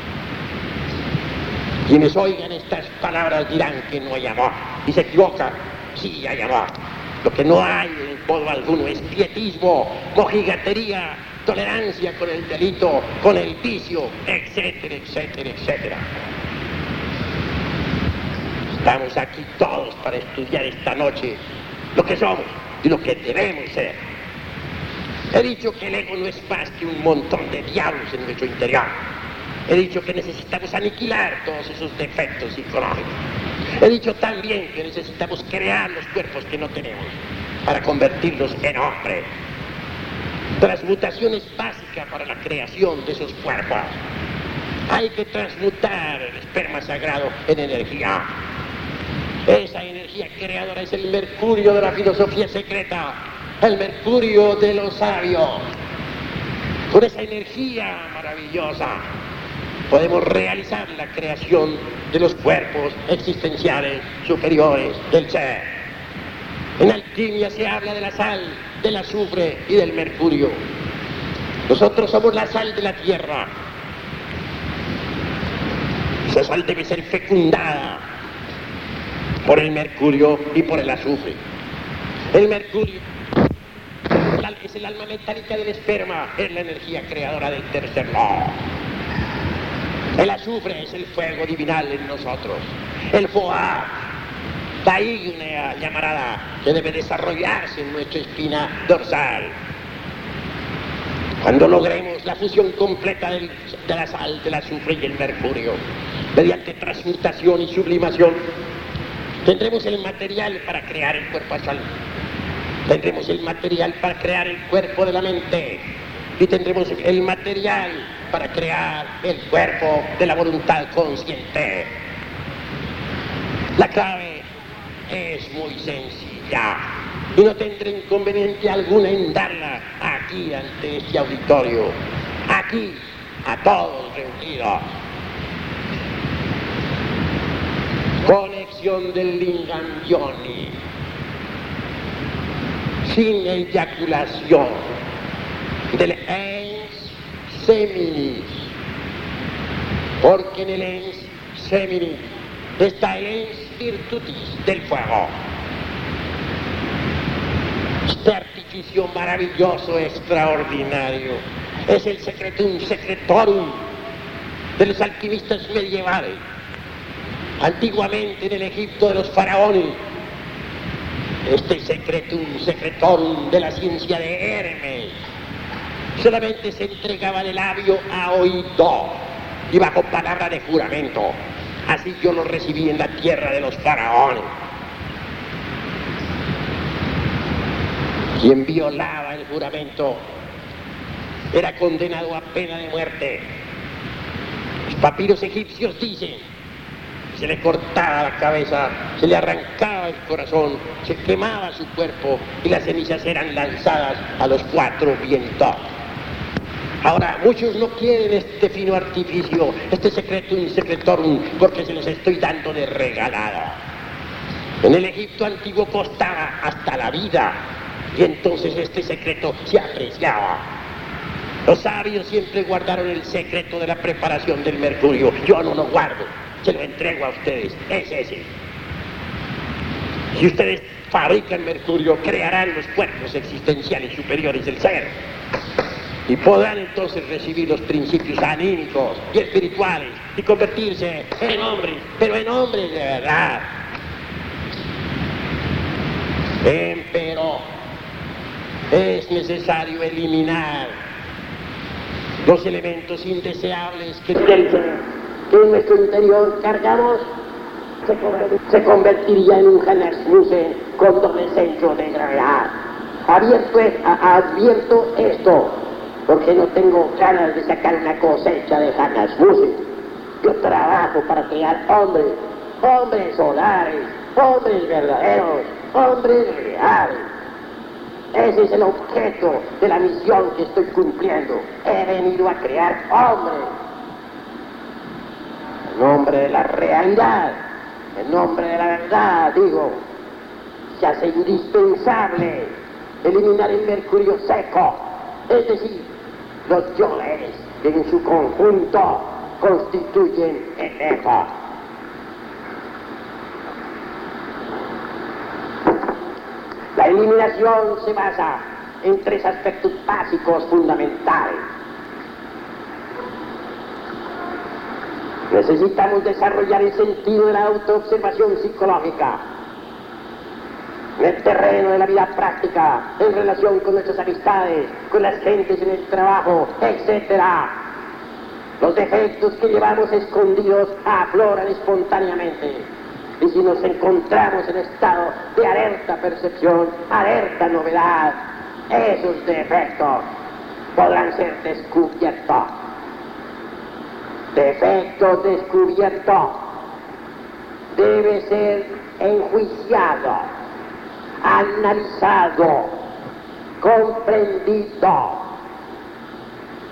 Quienes oigan estas palabras dirán que no hay amor, y se equivocan. Sí hay amor. Lo que no hay en modo alguno es pietismo, mojigatería, tolerancia con el delito, con el vicio, etcétera, etcétera, etcétera. Estamos aquí todos para estudiar esta noche lo que somos y lo que debemos ser. He dicho que el ego no es más que un montón de diablos en nuestro interior. He dicho que necesitamos aniquilar todos esos defectos psicológicos. He dicho también que necesitamos crear los cuerpos que no tenemos para convertirlos en hombres. Transmutación es básica para la creación de esos cuerpos. Hay que transmutar el esperma sagrado en energía. Esa energía creadora es el mercurio de la filosofía secreta, el mercurio de los sabios. Con esa energía maravillosa podemos realizar la creación de los cuerpos existenciales superiores del ser. En alquimia se habla de la sal, del azufre y del mercurio. Nosotros somos la sal de la tierra. Esa sal debe ser fecundada por el mercurio y por el azufre. El mercurio es el alma metálica del esperma, es la energía creadora del tercer lado. El azufre es el fuego divinal en nosotros. El foie, de ahí una llamarada que debe desarrollarse en nuestra espina dorsal. Cuando logremos la fusión completa del, de la sal, del azufre y el mercurio, mediante transmutación y sublimación, tendremos el material para crear el cuerpo astral. Tendremos el material para crear el cuerpo de la mente y tendremos el material para crear el cuerpo de la voluntad consciente. La clave es muy sencilla y no tendré inconveniente alguno en darla aquí ante este auditorio, aquí a todos reunidos. Conexión del Lingam Yoni, sin eyaculación, del ens seminis, porque en el ens seminis está el ens virtutis del fuego. Este artificio maravilloso, extraordinario, es el secretum secretorum de los alquimistas medievales. Antiguamente en el Egipto de los faraones, este secretum secretorum de la ciencia de Hermes solamente se entregaba de labio a oído y bajo palabra de juramento. Así yo lo recibí en la tierra de los faraones. Quien violaba el juramento era condenado a pena de muerte. Los papiros egipcios dicen: se le cortaba la cabeza, se le arrancaba el corazón, se quemaba su cuerpo y las cenizas eran lanzadas a los cuatro vientos. Ahora, muchos no quieren este fino artificio, este secretum secretorum, porque se los estoy dando de regalada. En el Egipto antiguo costaba hasta la vida y entonces este secreto se apreciaba. Los sabios siempre guardaron el secreto de la preparación del mercurio. Yo no lo guardo. Se lo entrego a ustedes, es ese. Si ustedes fabrican mercurio, crearán los cuerpos existenciales superiores del ser y podrán entonces recibir los principios anímicos y espirituales y convertirse en hombres, pero en hombres de verdad. Pero es necesario eliminar los elementos indeseables que del ser que en nuestro interior cargamos, se, conver se convertiría en un Hanasmussen con doble centro de gravedad. Abierto, a, advierto esto, porque no tengo ganas de sacar una cosecha de Hanasmussen. Yo trabajo para crear hombres, hombres solares, hombres verdaderos, hombres reales. Ese es el objeto de la misión que estoy cumpliendo. He venido a crear hombres. En nombre de la realidad, en nombre de la verdad, digo, se hace indispensable eliminar el mercurio seco, es decir, los yoes que en su conjunto constituyen el ego. La eliminación se basa en tres aspectos básicos fundamentales. Necesitamos desarrollar el sentido de la autoobservación psicológica en el terreno de la vida práctica, en relación con nuestras amistades, con las gentes en el trabajo, etcétera. Los defectos que llevamos escondidos afloran espontáneamente. Y si nos encontramos en estado de alerta percepción, alerta novedad, esos defectos podrán ser descubiertos. Defecto descubierto debe ser enjuiciado, analizado, comprendido.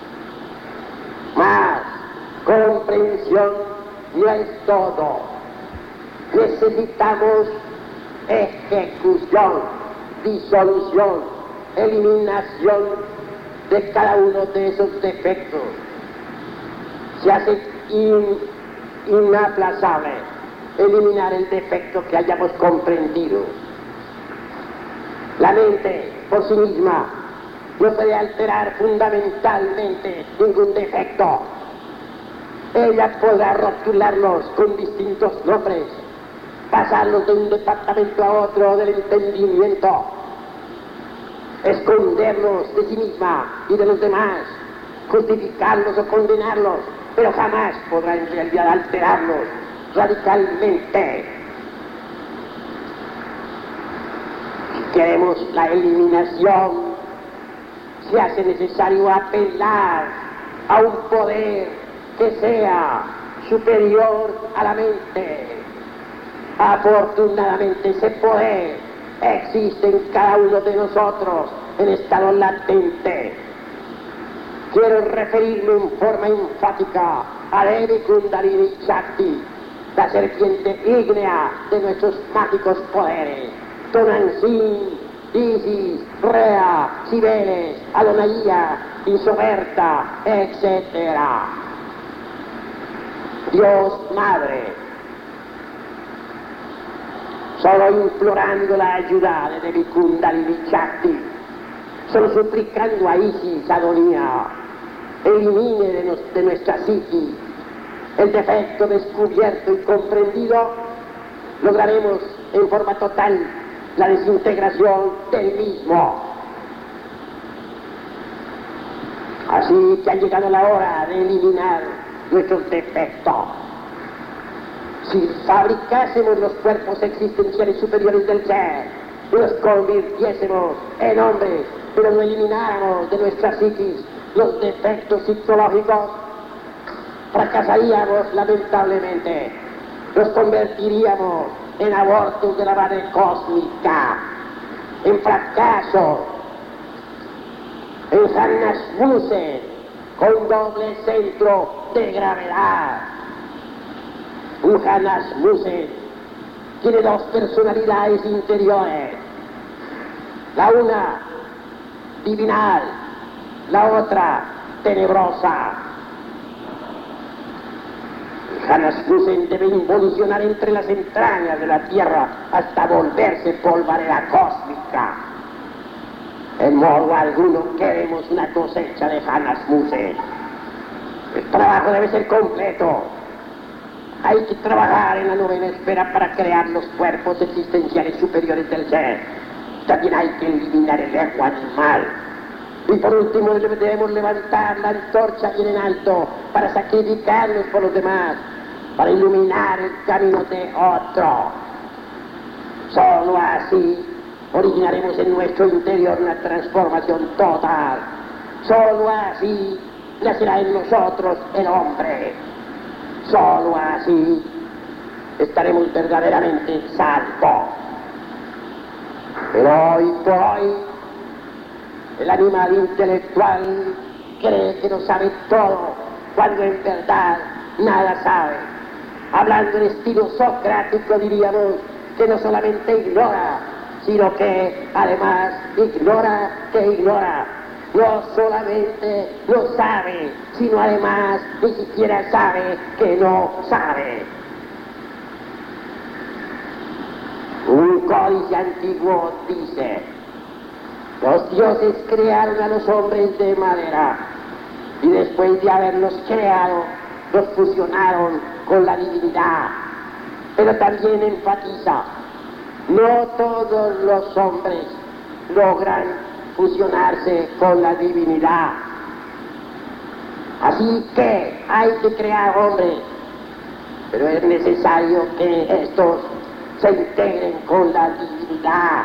comprensión no es todo. Necesitamos ejecución, disolución, eliminación de cada uno de esos defectos. Se hace in, inaplazable eliminar el defecto que hayamos comprendido. La mente por sí misma no puede alterar fundamentalmente ningún defecto. Ella podrá rotularlos con distintos nombres, pasarlos de un departamento a otro del entendimiento, esconderlos de sí misma y de los demás, justificarlos o condenarlos, pero jamás podrá en realidad alterarlos radicalmente. Si queremos la eliminación, se hace necesario apelar a un poder que sea superior a la mente. Afortunadamente ese poder existe en cada uno de nosotros en estado latente. Quiero referirme en forma enfática a Devi Kundalini Shakti, la serpiente ígnea de nuestros mágicos poderes. Tonantzin, Isis, Rea, Cibeles, Adonais, Isoberta, etcétera. Dios Madre, solo implorando la ayuda de Devi Kundalini Shakti, solo suplicando a Isis, Adonais, elimine de, nos, de nuestra psiquis el defecto descubierto y comprendido, lograremos en forma total la desintegración del mismo. Así que ha llegado la hora de eliminar nuestros defectos. Si fabricásemos los cuerpos existenciales superiores del ser y los convirtiésemos en hombres, pero no elimináramos de nuestra psiquis los defectos psicológicos, fracasaríamos lamentablemente. Nos convertiríamos en abortos de la madre cósmica, en fracaso, en Hanasmussen con doble centro de gravedad. Un Hanasmussen tiene dos personalidades interiores, la una divinal, la otra tenebrosa. Hanasmussen debe involucionar entre las entrañas de la Tierra hasta volverse polvareda cósmica. En modo alguno queremos una cosecha de Hanasmussen. El trabajo debe ser completo. Hay que trabajar en la novena esfera para crear los cuerpos existenciales superiores del ser. También hay que eliminar el ego animal. Y por último debemos levantar la antorcha bien en alto para sacrificarnos por los demás, para iluminar el camino de otro. Solo así originaremos en nuestro interior una transformación total. Solo así nacerá en nosotros el hombre. Solo así estaremos verdaderamente salvos. Pero hoy por hoy, el animal intelectual cree que lo sabe todo, cuando en verdad nada sabe. Hablando en estilo socrático, diríamos que no solamente ignora, sino que además ignora que ignora. No solamente no sabe, sino además ni siquiera sabe que no sabe. Un códice antiguo dice: los dioses crearon a los hombres de madera y después de haberlos creado, los fusionaron con la divinidad. Pero también enfatiza: no todos los hombres logran fusionarse con la divinidad. Así que hay que crear hombres, pero es necesario que estos se integren con la divinidad.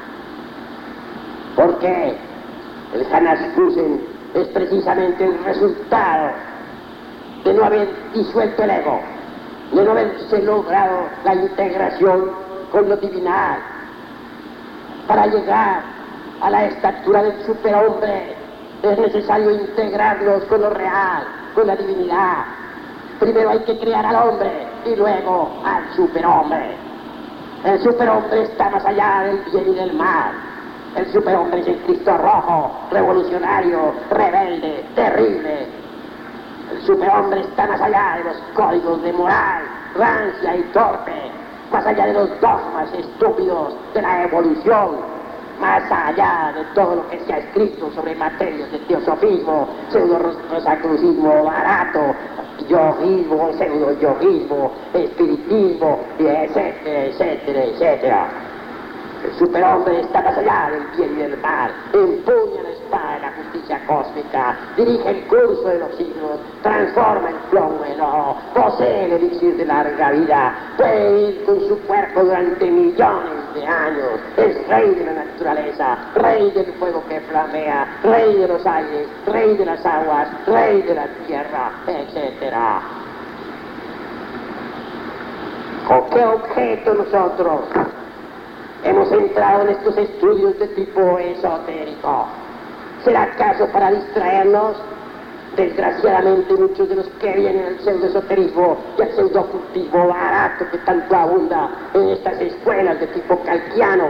Porque el Hanasmussen es precisamente el resultado de no haber disuelto el ego, de no haberse logrado la integración con lo divinal. Para llegar a la estatura del superhombre es necesario integrarlos con lo real, con la divinidad. Primero hay que crear al hombre y luego al superhombre. El superhombre está más allá del bien y del mal. El superhombre es el Cristo rojo, revolucionario, rebelde, terrible. El superhombre está más allá de los códigos de moral, rancia y torpe, más allá de los dogmas estúpidos de la evolución, más allá de todo lo que se ha escrito sobre materias de teosofismo, pseudo-rosacrucismo barato, yoguismo, pseudo-yoguismo, espiritismo, y etcétera, etcétera, etcétera. El superhombre está más allá del bien y del mal, empuña la espada de la justicia cósmica, dirige el curso de los siglos, transforma el plomo en oro, posee el elixir de larga vida, puede ir con su cuerpo durante millones de años, es rey de la naturaleza, rey del fuego que flamea, rey de los aires, rey de las aguas, rey de la tierra, etcétera. ¿Con qué objeto nosotros hemos entrado en estos estudios de tipo esotérico? ¿Será acaso para distraernos? Desgraciadamente muchos de los que vienen al pseudo-esoterismo y al pseudo-ocultismo barato que tanto abunda en estas escuelas de tipo calquiano,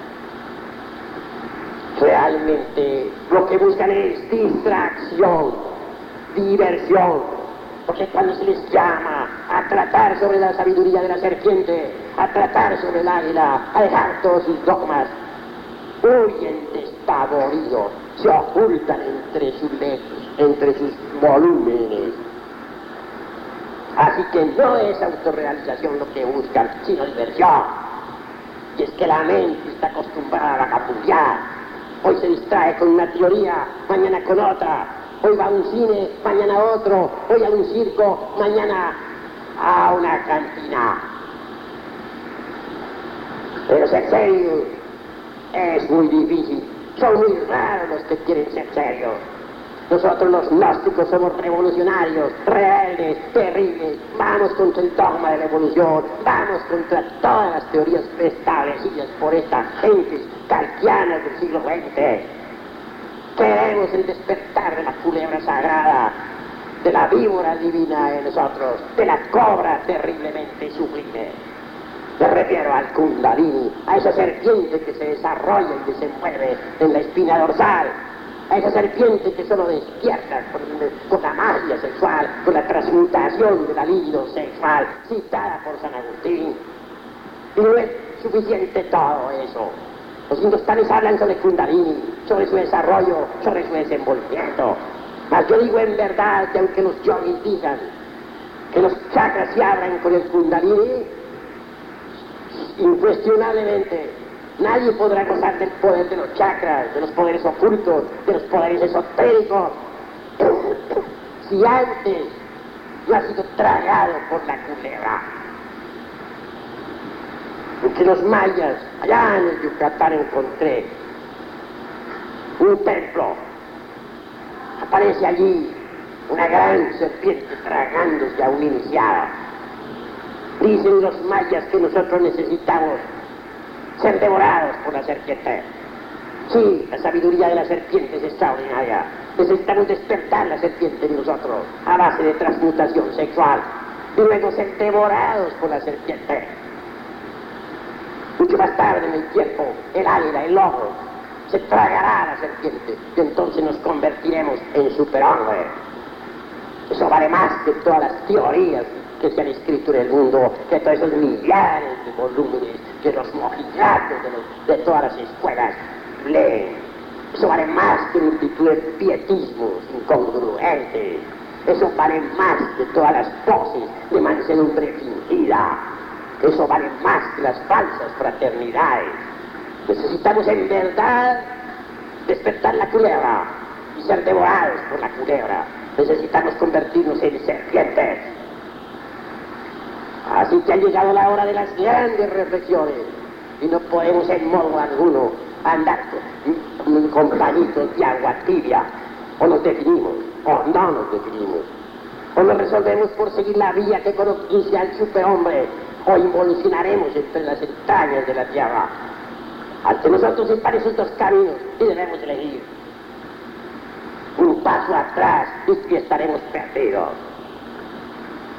realmente lo que buscan es distracción, diversión. Porque cuando se les llama a tratar sobre la sabiduría de la serpiente, a tratar sobre el águila, a dejar todos sus dogmas, huyen despavoridos, se ocultan entre sus letras, entre sus volúmenes. Así que no es autorrealización lo que buscan, sino diversión. Y es que la mente está acostumbrada a vagabundear. Hoy se distrae con una teoría, mañana con otra. Hoy va a un cine, mañana a otro, hoy a un circo, mañana a una cantina. Pero ser serio es muy difícil, son muy raros los que quieren ser serios. Nosotros los gnósticos somos revolucionarios, rebeldes, terribles, vamos contra el dogma de la evolución, vamos contra todas las teorías establecidas por estas gentes calquianas del siglo veinte. Queremos el despertar de la culebra sagrada, de la víbora divina en nosotros, de la cobra terriblemente sublime. Me refiero al Kundalini, a esa serpiente que se desarrolla y desenvuelve en la espina dorsal, a esa serpiente que solo despierta con, con la magia sexual, con la transmutación de la libido sexual, citada por San Agustín. Y no es suficiente todo eso. Los hindustanes hablan sobre Kundalini, sobre su desarrollo, sobre su desenvolvimiento. Mas yo digo en verdad que aunque los yogis digan que los chakras se abran con el Kundalini, incuestionablemente nadie podrá gozar del poder de los chakras, de los poderes ocultos, de los poderes esotéricos, si antes no ha sido tragado por la culebra. Entre los mayas, allá en el Yucatán, encontré un templo. Aparece allí una gran serpiente tragándose a un iniciado. Dicen los mayas que nosotros necesitamos ser devorados por la serpiente. Sí, la sabiduría de la serpiente es extraordinaria. Necesitamos despertar la serpiente en nosotros a base de transmutación sexual y luego ser devorados por la serpiente. Mucho más tarde en el tiempo, el águila, el lobo, se tragará a la serpiente y entonces nos convertiremos en superhombre. Eso vale más que todas las teorías que se han escrito en el mundo, que todos esos millares de volúmenes, que los mojigatos de, los, de todas las escuelas leen. Eso vale más que multitud de pietismos incongruentes. Eso vale más que todas las poses de mansedumbre fingida. Eso vale más que las falsas fraternidades. Necesitamos en verdad despertar la culebra y ser devorados por la culebra. Necesitamos convertirnos en serpientes. Así que ha llegado la hora de las grandes reflexiones y no podemos en modo alguno andar con, con pañitos de agua tibia. O nos definimos, o no nos definimos. O nos resolvemos por seguir la vía que conduce al superhombre, o involucionaremos entre las entrañas de la tierra. Ante nosotros están esos dos caminos y debemos elegir. Un paso atrás y estaremos perdidos.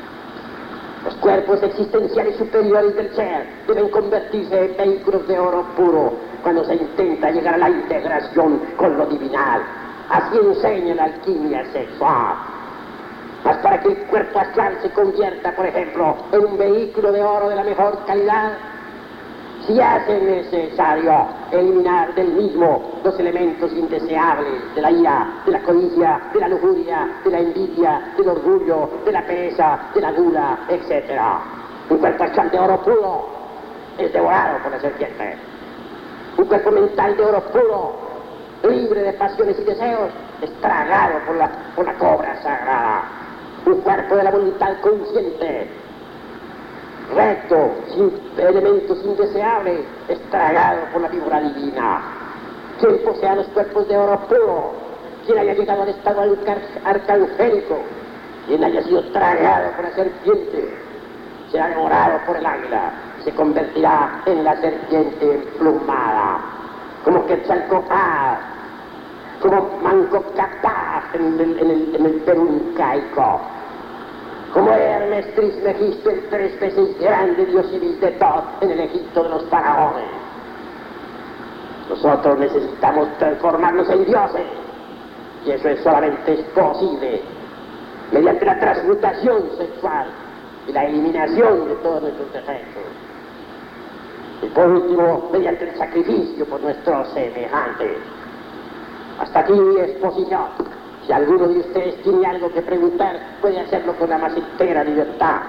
cuerpos existenciales superiores del ser deben convertirse en vehículos de oro puro cuando se intenta llegar a la integración con lo divinal. Así enseña la alquimia sexual. Mas para que el cuerpo astral se convierta, por ejemplo, en un vehículo de oro de la mejor calidad, si hace necesario eliminar del mismo los elementos indeseables de la ira, de la codicia, de la lujuria, de la envidia, del orgullo, de la pereza, de la gula, etcétera. Un cuerpo astral de oro puro es devorado por la serpiente. Un cuerpo mental de oro puro, libre de pasiones y deseos, es tragado por la, por la cobra sagrada. Un cuerpo de la voluntad consciente, recto, sin elementos indeseables, es tragado por la víbora divina. Quien posea los cuerpos de oro puro, quien haya llegado al estado arcangélico, quien haya sido tragado por la serpiente, será devorado por el águila, se convertirá en la serpiente emplumada, como Quetzalcóatl, como Manco Cápac en el, en el, en el Perú incaico, como Hermes Trismegisto, el tres veces grande dios civil de Thoth en el Egipto de los faraones. Nosotros necesitamos transformarnos en dioses, y eso es solamente es posible mediante la transmutación sexual y la eliminación de todos nuestros defectos. Y por último, mediante el sacrificio por nuestros semejantes. Hasta aquí mi exposición. Si alguno de ustedes tiene algo que preguntar, puede hacerlo con la más entera libertad.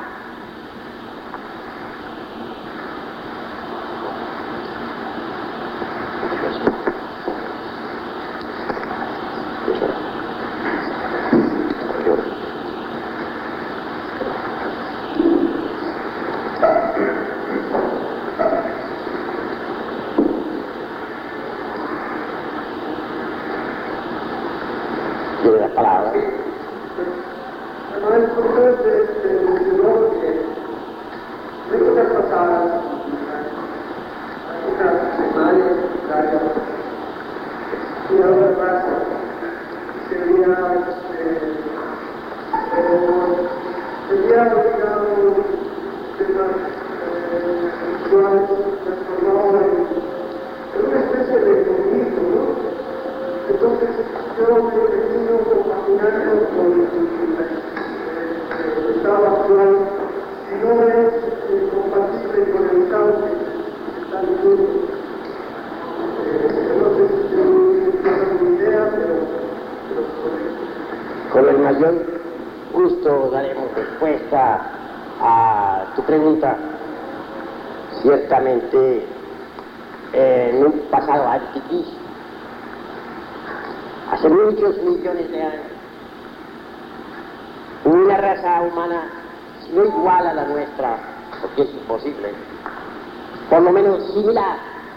Con el mayor gusto daremos respuesta a tu pregunta. Ciertamente, eh, en un pasado antiquísimo, hace muchos millones de años, una raza humana no igual a la nuestra, porque es imposible, por lo menos similar.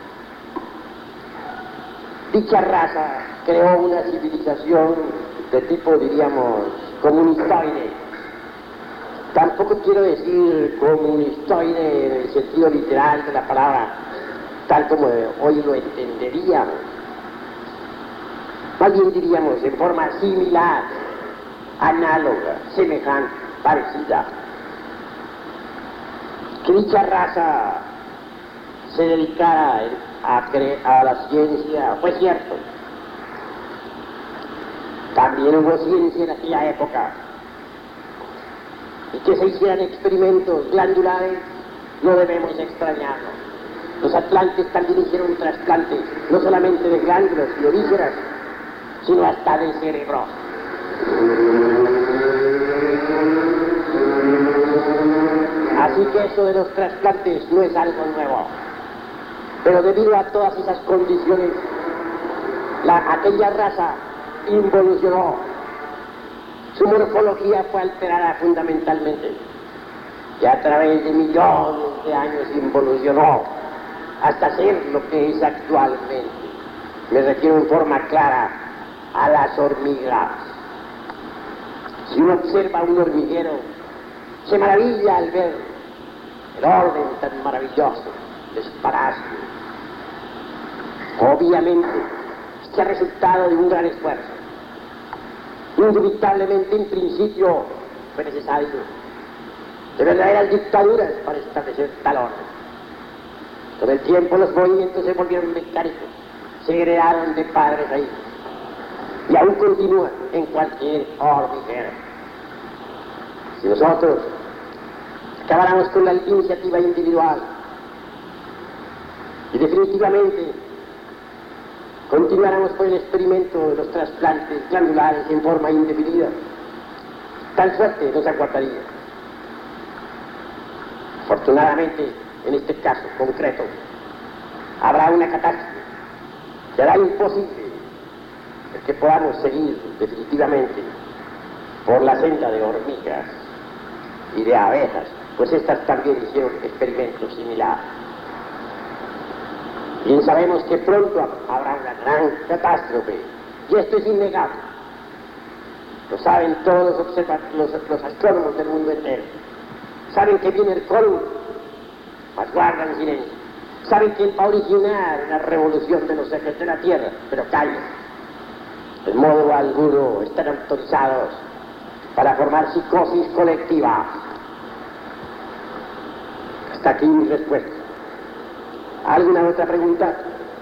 Dicha raza creó una civilización de tipo, diríamos, comunistoide. Tampoco quiero decir comunistoide en el sentido literal de la palabra, tal como hoy lo entenderíamos. Más bien diríamos en forma similar, análoga, semejante, parecida. Que dicha raza se dedicara a, a la ciencia, fue cierto. También hubo ciencia en aquella época. Y que se hicieran experimentos glandulares, no debemos extrañarnos. Los atlantes también hicieron trasplantes, no solamente de glándulas y vísceras, sino hasta de cerebro. Así que eso de los trasplantes no es algo nuevo. Pero debido a todas esas condiciones, la, aquella raza involucionó. Su morfología fue alterada fundamentalmente. Y a través de millones de años involucionó hasta ser lo que es actualmente. Me refiero en forma clara a las hormigas. Si uno observa un hormiguero, se maravilla al ver el orden tan maravilloso de su parásito. Obviamente, este ha resultado de un gran esfuerzo. Indubitablemente, en principio, fue necesario de verdaderas dictaduras para establecer tal orden. Con el tiempo los movimientos se volvieron mecánicos, se heredaron de padres a hijos, y aún continúan en cualquier hormiguero. Si nosotros acabáramos con la iniciativa individual y definitivamente continuáramos con el experimento de los trasplantes glandulares en forma indefinida, tal suerte nos aguardaría. Afortunadamente, en este caso concreto, habrá una catástrofe que hará imposible el que podamos seguir definitivamente por la senda de hormigas y de abejas, pues estas también hicieron experimentos similares. Bien sabemos que pronto habrá una gran catástrofe, y esto es innegable. Lo saben todos los, los, los astrónomos del mundo entero. Saben que viene el colmo, mas guardan silencio. Saben que va a originar una revolución de los ejes de la Tierra, pero callan. De modo alguno están autorizados para formar psicosis colectiva. Hasta aquí mi respuesta. ¿Alguna otra pregunta?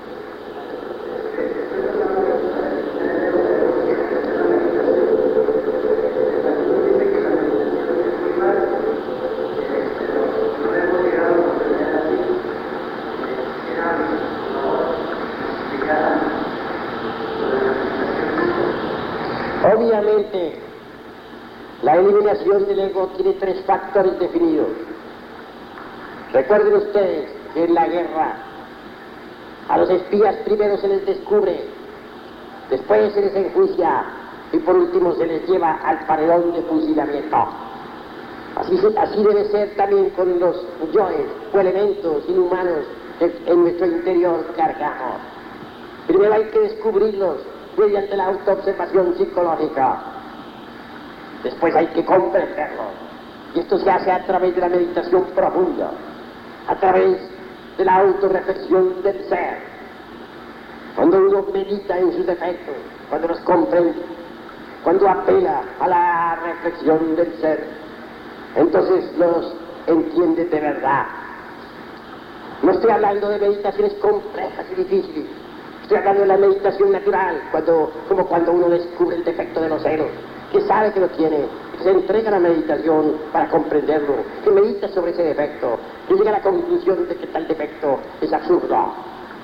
Obviamente, la eliminación del ego tiene tres factores definidos. Recuerden ustedes que en la guerra a los espías primero se les descubre, después se les enjuicia y por último se les lleva al paredón de fusilamiento. Así, así debe ser también con los yoes o elementos inhumanos que en nuestro interior cargamos. Primero hay que descubrirlos mediante la autoobservación psicológica. Después hay que comprenderlos. Y esto se hace a través de la meditación profunda, a través de la autorreflexión del ser. Cuando uno medita en sus defectos, cuando los comprende, cuando apela a la reflexión del ser, entonces los entiende de verdad. No estoy hablando de meditaciones complejas y difíciles. Estoy hablando de la meditación natural, cuando, como cuando uno descubre el defecto de los celos, que sabe que lo tiene, que se entrega a la meditación para comprenderlo, que medita sobre ese defecto, que llega a la conclusión de que tal defecto es absurdo.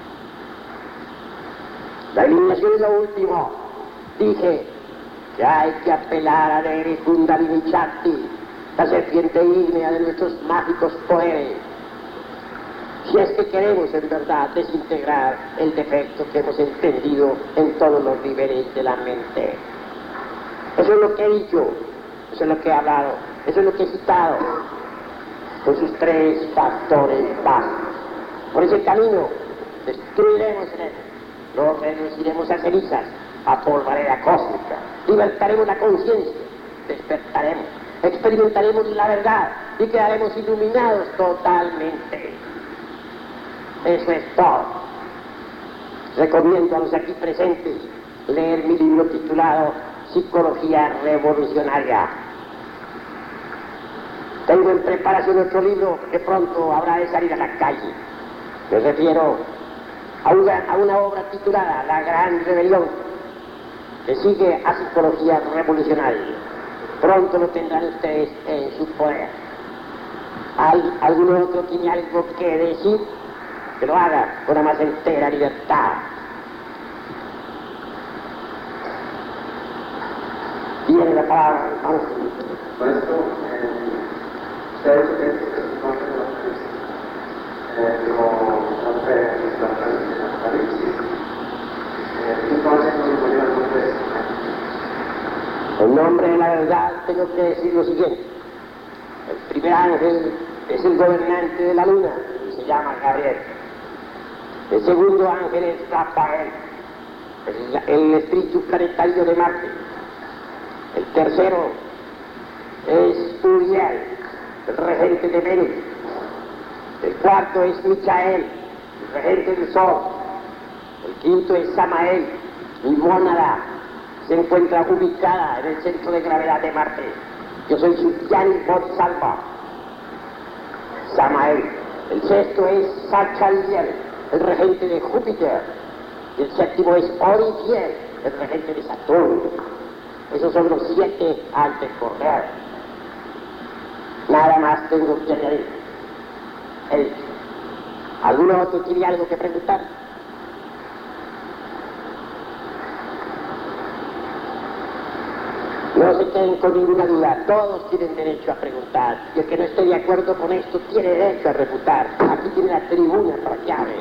La eliminación es lo último. Dije que hay que apelar a Devi Kundalini Shakti, la serpiente ígnea de nuestros mágicos poderes, si es que queremos en verdad desintegrar el defecto que hemos entendido en todos los niveles de la mente. Eso es lo que he dicho, eso es lo que he hablado, eso es lo que he citado, con sus tres factores básicos. Por ese camino destruiremos el ego, lo reduciremos a cenizas, a polvareda cósmica, libertaremos la conciencia, despertaremos, experimentaremos la verdad y quedaremos iluminados totalmente. Eso es todo. Recomiendo a los aquí presentes leer mi libro titulado Psicología Revolucionaria. Tengo en preparación otro libro que pronto habrá de salir a la calle. Me refiero a una, a una obra titulada La Gran Rebelión, que sigue a Psicología Revolucionaria. Pronto lo tendrán ustedes en su poder. ¿Al, ¿Algún otro tiene algo que decir? Que lo haga con la más entera libertad. Tiene la palabra. Maestro, eh, usted dice que es parte de la apocalipsis, eh, como la fe es la apocalipsis. Eh, entonces, ¿no se podría el nombre de eso? En nombre de la verdad tengo que decir lo siguiente. El primer ángel es el gobernante de la luna y se llama Gabriel. El segundo ángel es Rafael, el, el espíritu planetario de Marte. El tercero es Uriel, el regente de Venus. El cuarto es Michael, el regente del Sol. El quinto es Samael, mi mónada. Se encuentra ubicada en el centro de gravedad de Marte. Yo soy su Gianni Bodhisattva, Samael. El sexto es Sachaldiel, el regente de Júpiter. Y el séptimo es Origiel, el regente de Saturno. Esos son los siete a recorrer. Nada más tengo que añadir. El, ¿Alguno otro tiene algo que preguntar? No se queden con ninguna duda, todos tienen derecho a preguntar. Y el que no esté de acuerdo con esto tiene derecho a refutar. Aquí tiene la tribuna para que hable.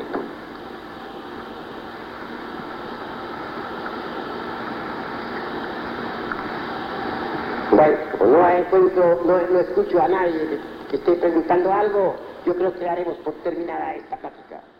Bueno, como no encuentro, no, no escucho a nadie que esté preguntando algo, yo creo que daremos por terminada esta plática.